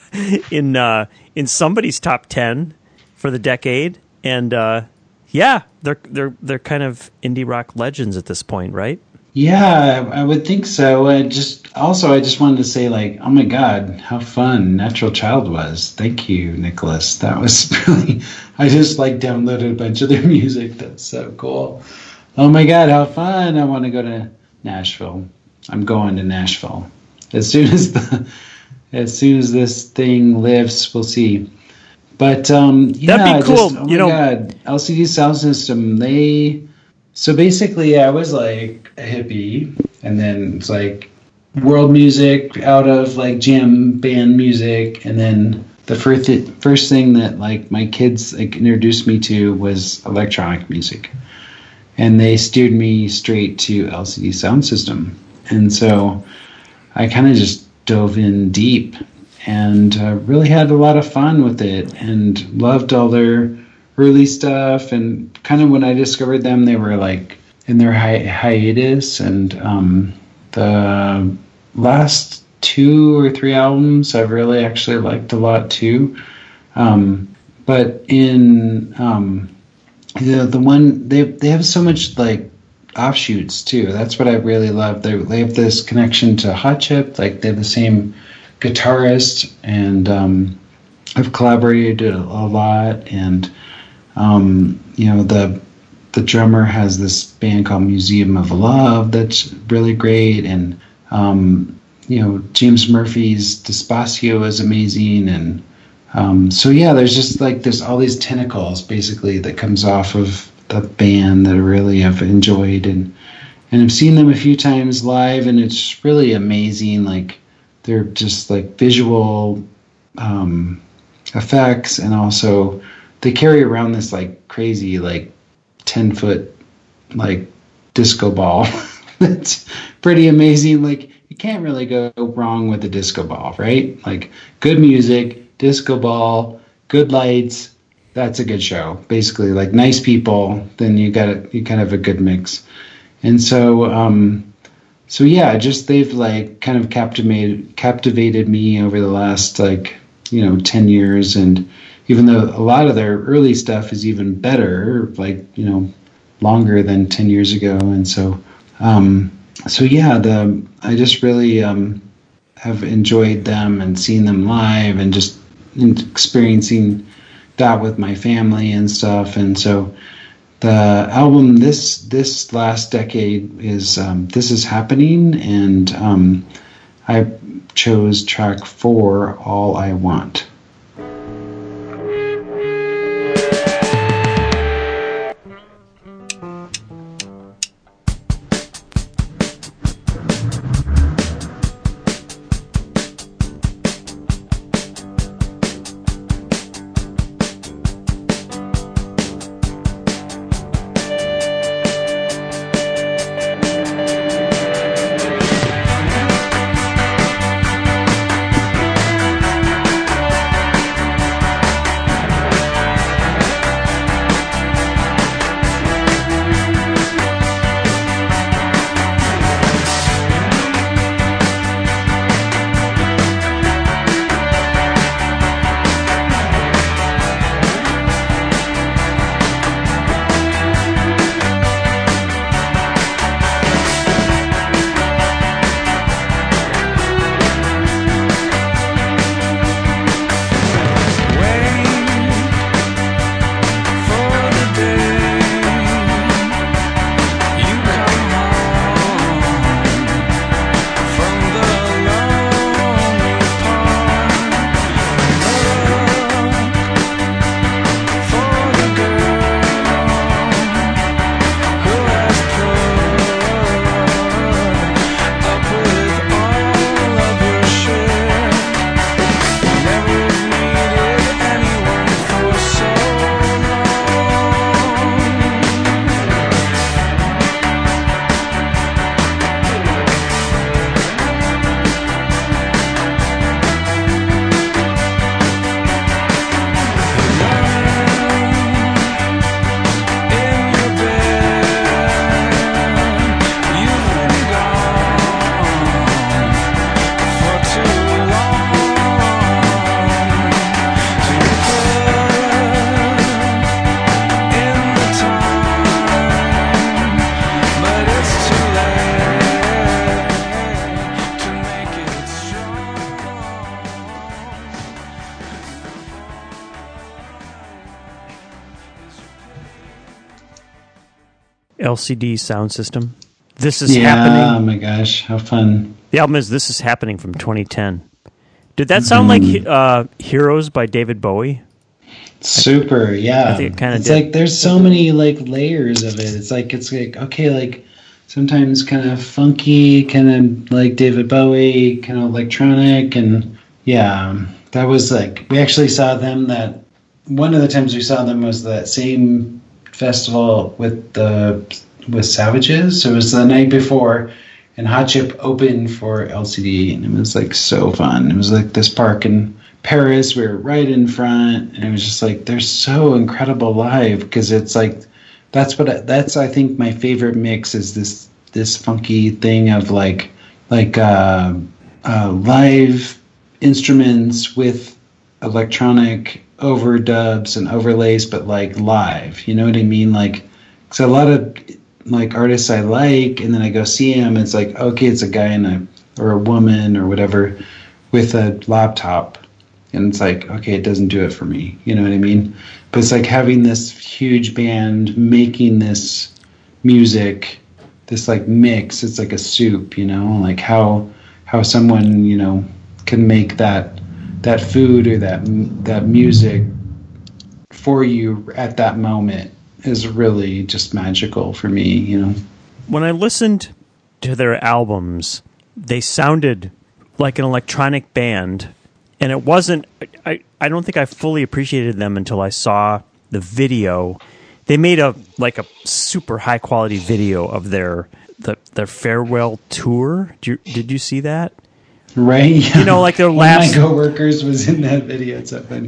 in uh, in somebody's top ten for the decade. And uh, yeah, they're they're they're kind of indie rock legends at this point, right? Yeah, I, I would think so. I just also I just wanted to say, like, oh my God, how fun Natural Child was. Thank you, Nicholas. That was really. I just like downloaded a bunch of their music. That's so cool. Oh my God, how fun! I want to go to Nashville. I'm going to Nashville as soon as the as soon as this thing lifts. We'll see. But um, yeah, That'd be cool. Just, oh You my know- God, L C D Sound System. They. So basically, I was like a hippie, and then it's like world music out of like jam band music, and then the first first thing that like my kids like introduced me to was electronic music, and they steered me straight to L C D Sound System, and so I kind of just dove in deep, and uh, really had a lot of fun with it, and loved all their early stuff. And kind of when I discovered them, they were like in their hi- hiatus, and um, the last two or three albums I've really actually liked a lot too. Um, but in um, the the one they they have so much like offshoots too. That's what I really love. They they have this connection to Hot Chip. Like they have the same guitarist, and um, I've collaborated a, a lot. And Um, you know, the the drummer has this band called Museum of Love that's really great, and um, you know, James Murphy's Despacio is amazing, and um, so yeah, there's just like there's all these tentacles basically that comes off of the band that I really have enjoyed, and and I've seen them a few times live, and it's really amazing. Like they're just like visual um, effects, and also they carry around this like crazy like ten foot like disco ball. That's pretty amazing. Like you can't really go wrong with a disco ball, right? Like good music, disco ball, good lights. That's a good show. Basically, like nice people, then you got it. You kind of have a good mix. And so, um, so yeah, just they've like kind of captivated captivated me over the last like you know ten years, and even though a lot of their early stuff is even better, like, you know, longer than ten years ago. And so, um, so yeah, the, I just really, um, have enjoyed them and seen them live, and just experiencing that with my family and stuff. And so the album this, this last decade is, um, This Is Happening. And, um, I chose track four, All I Want. All L C D sound system. This is Yeah, happening. oh my gosh, how fun. The album is This Is Happening from twenty ten. Did that sound Mm-hmm. like uh, Heroes by David Bowie? Super, yeah. I think it kinda It's did. like there's so many like layers of it. It's like it's like okay, like sometimes kind of funky, kind of like David Bowie, kind of electronic, and yeah, that was like we actually saw them. That one of the times we saw them was that same festival with the with Savages. So it was the night before, and Hot Chip opened for L C D, and it was like so fun. It was like this park in Paris. We were right in front, and it was just like they're so incredible live because it's like that's what I, that's I think my favorite mix is this this funky thing of like like uh, uh, live instruments with electronic overdubs and overlays, but like live. You know what I mean? Like, so a lot of like artists I like, and then I go see them. It's like okay, it's a guy and a or a woman or whatever with a laptop. And it's like, okay, it doesn't do it for me. You know what I mean? But it's like having this huge band making this music, this like mix. It's like a soup, you know, like how how someone, you know, can make that that food or that that music for you at that moment is really just magical for me, you know. When I listened to their albums, they sounded like an electronic band. And it wasn't, I, I don't think I fully appreciated them until I saw the video. They made a like a super high quality video of their the, their farewell tour. Did you, did you see that? Right? You know, like their One last... of my coworkers was in that video. It's so funny.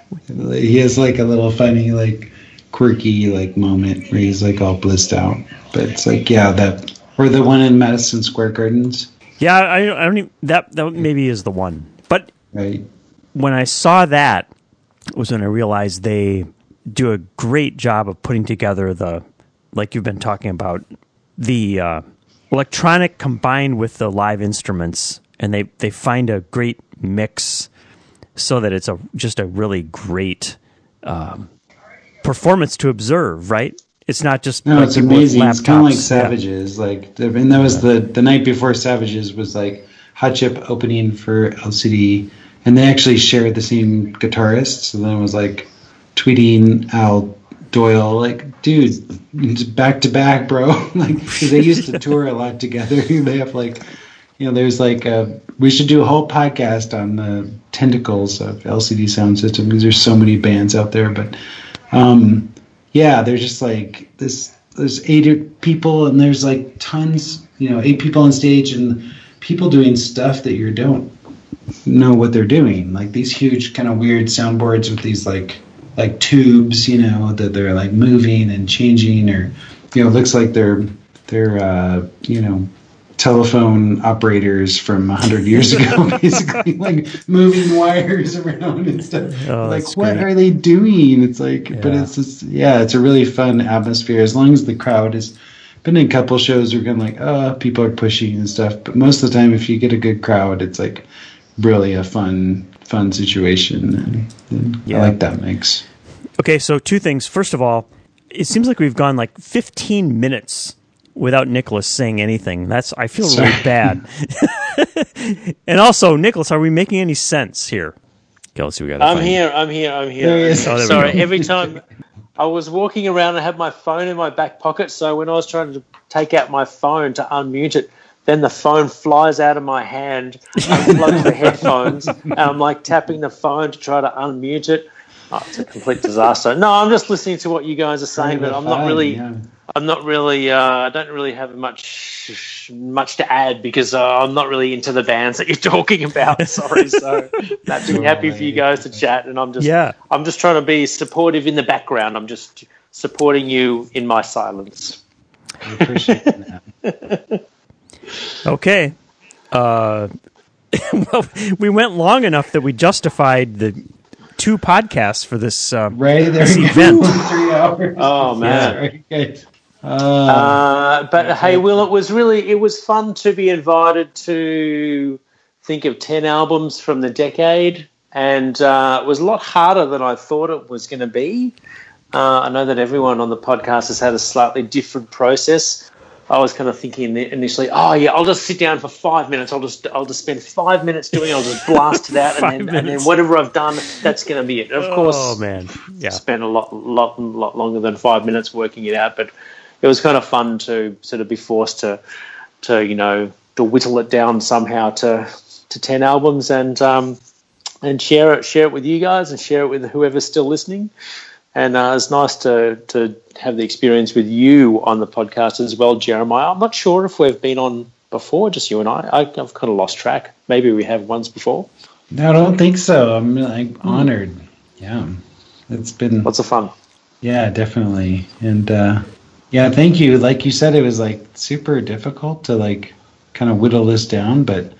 He has like a little funny, like quirky, like moment where he's like all blissed out. But it's like, yeah, that or the one in Madison Square Gardens. Yeah, I, I don't even, that that maybe is the one. But right. When I saw that was when I realized they do a great job of putting together the, like you've been talking about, the uh, electronic combined with the live instruments, and they, they find a great mix so that it's a just a really great um, performance to observe, right? It's not just no, like it's people with amazing. It's kind of like laptops. Savages, yeah. Like, and that was the the night before Savages was like Hot Chip opening for L C D. And they actually shared the same guitarist. So then it was like tweeting Al Doyle, like, dude, it's back to back, bro. Like, because they used to tour a lot together. They have like, you know, there's like, a, we should do a whole podcast on the tentacles of L C D sound system because there's so many bands out there. But um, yeah, they're just like this. There's eight people, and there's like tons, you know, eight people on stage, and people doing stuff that you don't know what they're doing, like these huge kind of weird soundboards with these like like tubes, you know, that they're like moving and changing, or you know, it looks like they're they're uh, you know, telephone operators from a hundred years ago, basically, like moving wires around and stuff. Oh, like, that's what great. are they doing? It's like, Yeah. but it's just, yeah, it's a really fun atmosphere as long as the crowd is. Been in a couple shows where you're like, oh, people are pushing and stuff, but most of the time, if you get a good crowd, it's like really a fun, fun situation. And, and Yeah. I like that mix. Okay, so two things. First of all, it seems like we've gone like fifteen minutes without Nicholas saying anything. That's I feel Sorry. really bad. And also, Nicholas, are we making any sense here? Okay, let's see. We got. I'm here. I'm here. I'm here. There he is. Oh, there we Sorry. go. Every time I was walking around, I had my phone in my back pocket. So when I was trying to take out my phone to unmute it, then the phone flies out of my hand, unplugs the headphones, and I'm like tapping the phone to try to unmute it. Oh, it's a complete disaster. No, I'm just listening to what you guys are saying, but I'm not Fun, really. yeah. I'm not really. Uh, I don't really have much much to add because uh, I'm not really into the bands that you're talking about. Sorry, so I'd be happy for you guys to chat, and I'm just. Yeah. I'm just trying to be supportive in the background. I'm just supporting you in my silence. I appreciate that. Okay. Uh, well, we went long enough that we justified the two podcasts for this. Uh, Right there, This we event. go. Three hours. Oh, man. Sorry, guys. Uh, Uh, but okay. hey, Will, it was really it was fun to be invited to think of ten albums from the decade, and uh, it was a lot harder than I thought it was going to be. Uh, I know that everyone on the podcast has had a slightly different process. I was kind of thinking initially, oh yeah, I'll just sit down for five minutes. I'll just I'll just spend five minutes doing it. I'll just blast it out, and then, and then whatever I've done, that's going to be it. Of course, oh man, yeah, spent a lot, lot, lot longer than five minutes working it out. But it was kind of fun to sort of be forced to, to you know, to whittle it down somehow to to ten albums and um and share it share it with you guys and share it with whoever's still listening. And uh, it's nice to to have the experience with you on the podcast as well, Jeremiah. I'm not sure if we've been on before, just you and I. I I've kind of lost track. Maybe we have once before. No, I don't think so. I'm like honored. Yeah, it's been lots of fun. Yeah, definitely. And uh, yeah, thank you. Like you said, it was like super difficult to like kind of whittle this down, but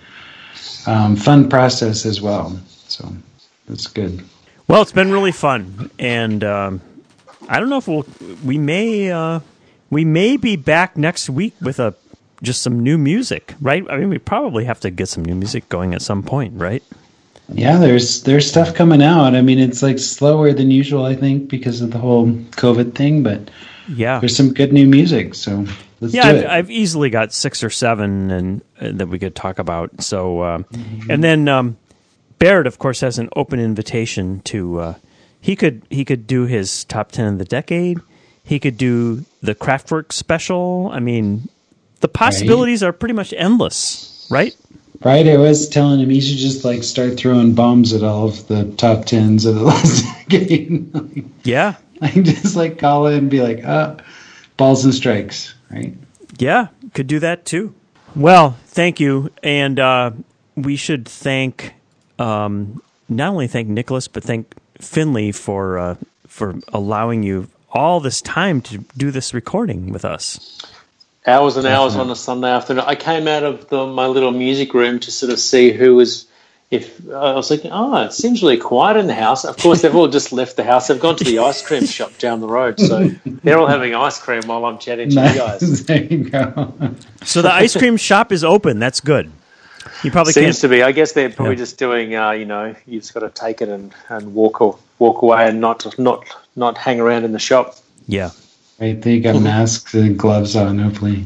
um, fun process as well. So that's good. Well, it's been really fun, and um, I don't know if we'll we may uh, we may be back next week with a just some new music, right? I mean, we probably have to get some new music going at some point, right? Yeah, there's there's stuff coming out. I mean, it's like slower than usual, I think, because of the whole COVID thing. But yeah, there's some good new music. So let's yeah, do I've, it. I've easily got six or seven, and uh, that we could talk about. So, uh, mm-hmm. and then. Um, Barrett, of course, has an open invitation to. Uh, he could he could do his top ten of the decade. He could do the Kraftwerk special. I mean, the possibilities right. are pretty much endless, right? Right. I was telling him he should just like start throwing bombs at all of the top tens of the last decade. like, yeah, like just like call it and be like, ah, oh, balls and strikes, right? Yeah, could do that too. Well, thank you, and uh, we should thank. Um, not only thank Nicholas, but thank Finley for uh, for allowing you all this time to do this recording with us. Hours and hours on a Sunday afternoon. I came out of the, my little music room to sort of see who was. If I was thinking, oh, it seems really quiet in the house. Of course, they've all just left the house. They've gone to the ice cream shop down the road, so they're all having ice cream while I'm chatting to nice. you guys. There you go. So the ice cream shop is open. That's good. You probably seems can't... to be. I guess they're probably yeah. just doing. Uh, you know, you just got to take it and, and walk or, walk away and not not not hang around in the shop. Yeah. Right. They got masks and gloves on. Hopefully.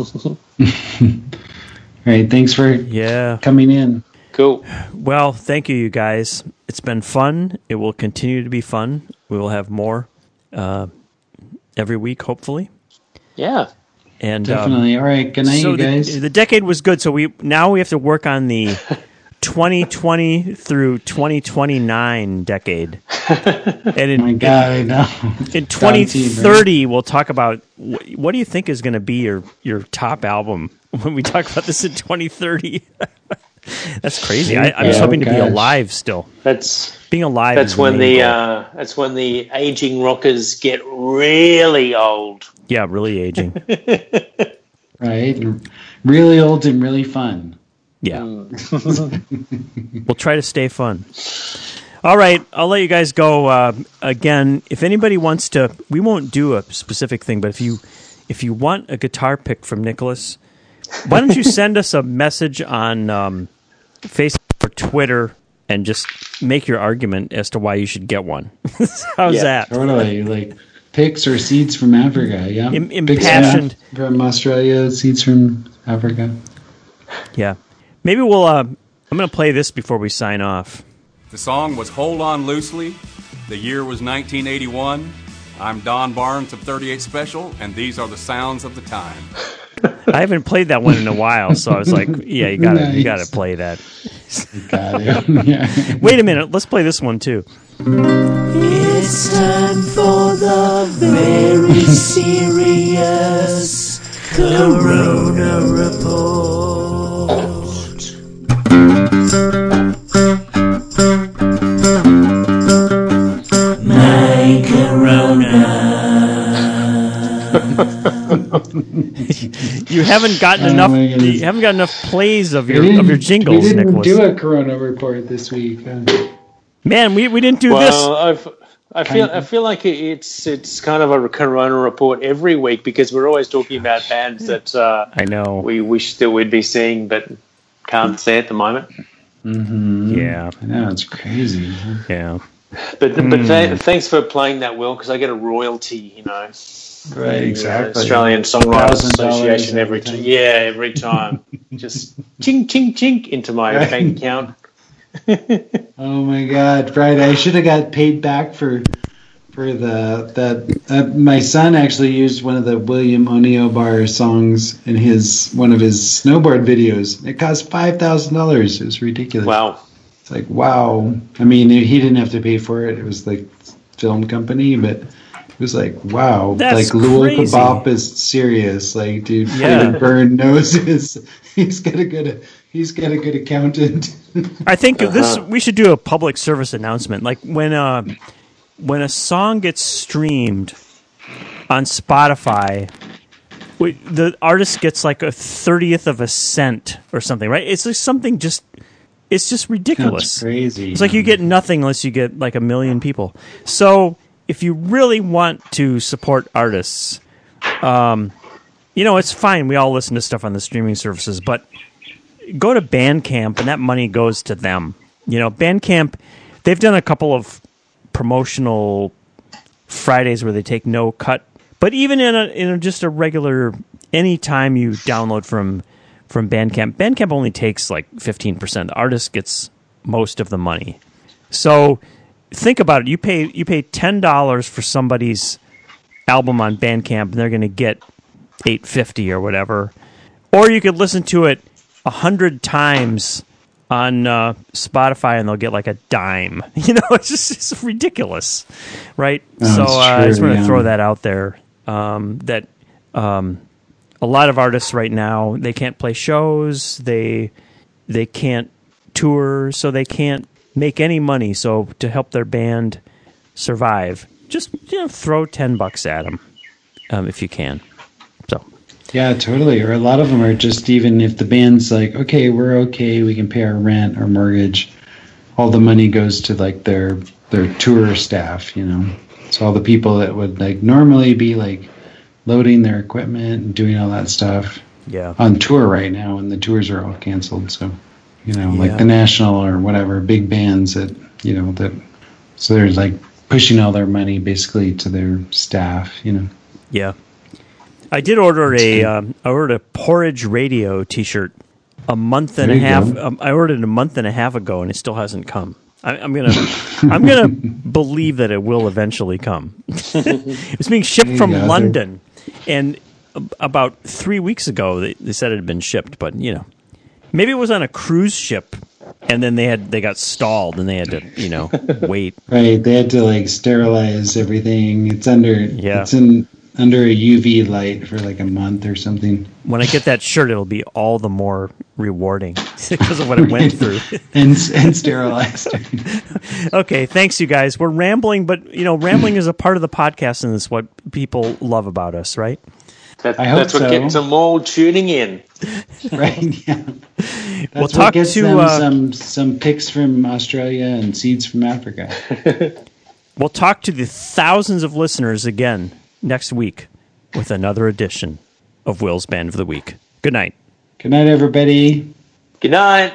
Right. Thanks for yeah coming in. Cool. Well, thank you, you guys. It's been fun. It will continue to be fun. We will have more uh, every week, hopefully. Yeah. And definitely. Um, all right. Good night, so you guys. The, the decade was good. So we now we have to work on the twenty twenty through twenty twenty-nine decade. And in, oh my God, I know. In twenty thirty, we'll talk about wh- what do you think is going to be your, your top album when we talk about this in twenty thirty. That's crazy. I, I'm yeah, just hoping oh to be gosh. alive still. That's being alive. That's is when the, the uh, that's when the aging rockers get really old. Yeah, really aging. Right, really old and really fun. Yeah, we'll try to stay fun. All right, I'll let you guys go. Uh, again, if anybody wants to, we won't do a specific thing, but if you if you want a guitar pick from Nicholas, why don't you send us a message on um, Facebook or Twitter and just make your argument as to why you should get one. How's yeah, that? Totally, like picks or seeds from Africa. Yeah, Im- impassioned picks from Australia, seeds from Africa. Yeah, maybe we'll. Uh, I'm going to play this before we sign off. The song was "Hold On Loosely." The year was nineteen eighty-one. I'm Don Barnes of thirty-eight Special, and these are the sounds of the time. I haven't played that one in a while, so I was like, "Yeah, you got to, Nice. you got to play that." You got it. Yeah. Wait a minute, let's play this one too. It's time for the very serious Corona Report. My Corona. You haven't gotten Oh enough. my goodness. You haven't got enough plays of We your didn't- of your jingles, We didn't Nicholas. do a Corona report this week. Uh, Man, we, we didn't do Well, I've, I feel Kind of. I feel like it's it's kind of a Corona report every week because we're always talking about bands that uh, this. I know. we wish that we'd be seeing but can't see at the moment. mm-hmm. Yeah, I know, it's crazy. yeah. But but th- thanks for playing that, Will, because I get a royalty, you know. Right, exactly. Australian Songwriters one thousand dollars Association every every time. time. Yeah, every time. Just chink, chink, chink into my Right. bank account. Oh my God! Right, I should have got paid back for for the that. Uh, my son actually used one of the William O'Neill songs in his one of his snowboard videos. It cost five thousand dollars. It was ridiculous. Wow. It's like wow. I mean, he didn't have to pay for it. It was like film company, but it was like wow. That's like Lul crazy. Kabop is serious. Like dude, Yeah. David Byrne knows his. He's got a good. He's got a good accountant. I think Uh-huh. this we should do a public service announcement. Like when uh, when a song gets streamed on Spotify, we, the artist gets like a thirtieth of a cent or something, right? It's like something just it's just ridiculous. That's crazy. It's like you get nothing unless you get like a million people. So if you really want to support artists, um, you know, it's fine. We all listen to stuff on the streaming services, but go to Bandcamp and that money goes to them. You know, Bandcamp, they've done a couple of promotional Fridays where they take no cut. But even in a in a, just a regular, any time you download from from Bandcamp, Bandcamp only takes like fifteen percent. The artist gets most of the money. So think about it. You pay you pay ten dollars for somebody's album on Bandcamp, and they're going to get eight fifty or whatever. Or you could listen to it a hundred times on uh, Spotify, and they'll get like a dime. You know, it's just it's ridiculous, right? Oh, so it's uh, I true, just want to yeah. throw that out there. Um, that um, a lot of artists right now, they can't play shows, they they can't tour, so they can't make any money. So to help their band survive, just you know, throw ten bucks at them um, if you can. So. Yeah, totally. Or a lot of them are just even if the band's like, okay, we're okay, we can pay our rent or mortgage, all the money goes to like their their tour staff, you know. So all the people that would like normally be like loading their equipment and doing all that stuff Yeah. on tour right now, and the tours are all canceled. So, you know, Yeah. like the National or whatever, big bands that, you know, that, so they're like pushing all their money basically to their staff, you know. Yeah. I did order a um, I ordered a Porridge Radio T-shirt a month and There a you half. go. Um, I ordered it a month and a half ago, and it still hasn't come. I, I'm gonna I'm gonna believe that it will eventually come. It's being shipped There you from go. London, and ab- about three weeks ago they, they said it had been shipped, but you know, maybe it was on a cruise ship, and then they had they got stalled, and they had to you know wait. Right, they had to like sterilize everything. It's under Yeah. it's in under a U V light for like a month or something. When I get that shirt, it'll be all the more rewarding because of what it went through. and and sterilized. Okay, thanks, you guys. We're rambling, but you know, rambling is a part of the podcast, and it's what people love about us, right? That, I hope that's what so. gets them all tuning in. Right, yeah. That's We'll what talk gets to, them uh, some some picks from Australia and seeds from Africa. We'll talk to the thousands of listeners again next week with another edition of Will's Band of the Week. Good night. Good night, everybody. Good night.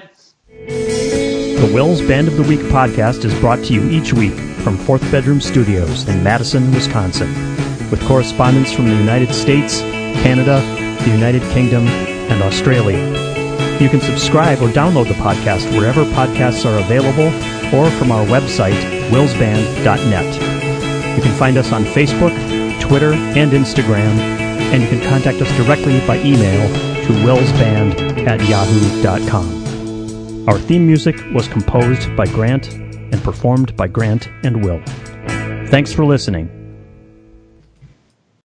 The Will's Band of the Week podcast is brought to you each week from Fourth Bedroom Studios in Madison, Wisconsin, with correspondents from the United States, Canada, the United Kingdom, and Australia. You can subscribe or download the podcast wherever podcasts are available or from our website, wills band dot net. You can find us on Facebook, Twitter, and Instagram, and you can contact us directly by email to willsband at yahoo dot com. Our theme music was composed by Grant and performed by Grant and Will. Thanks for listening.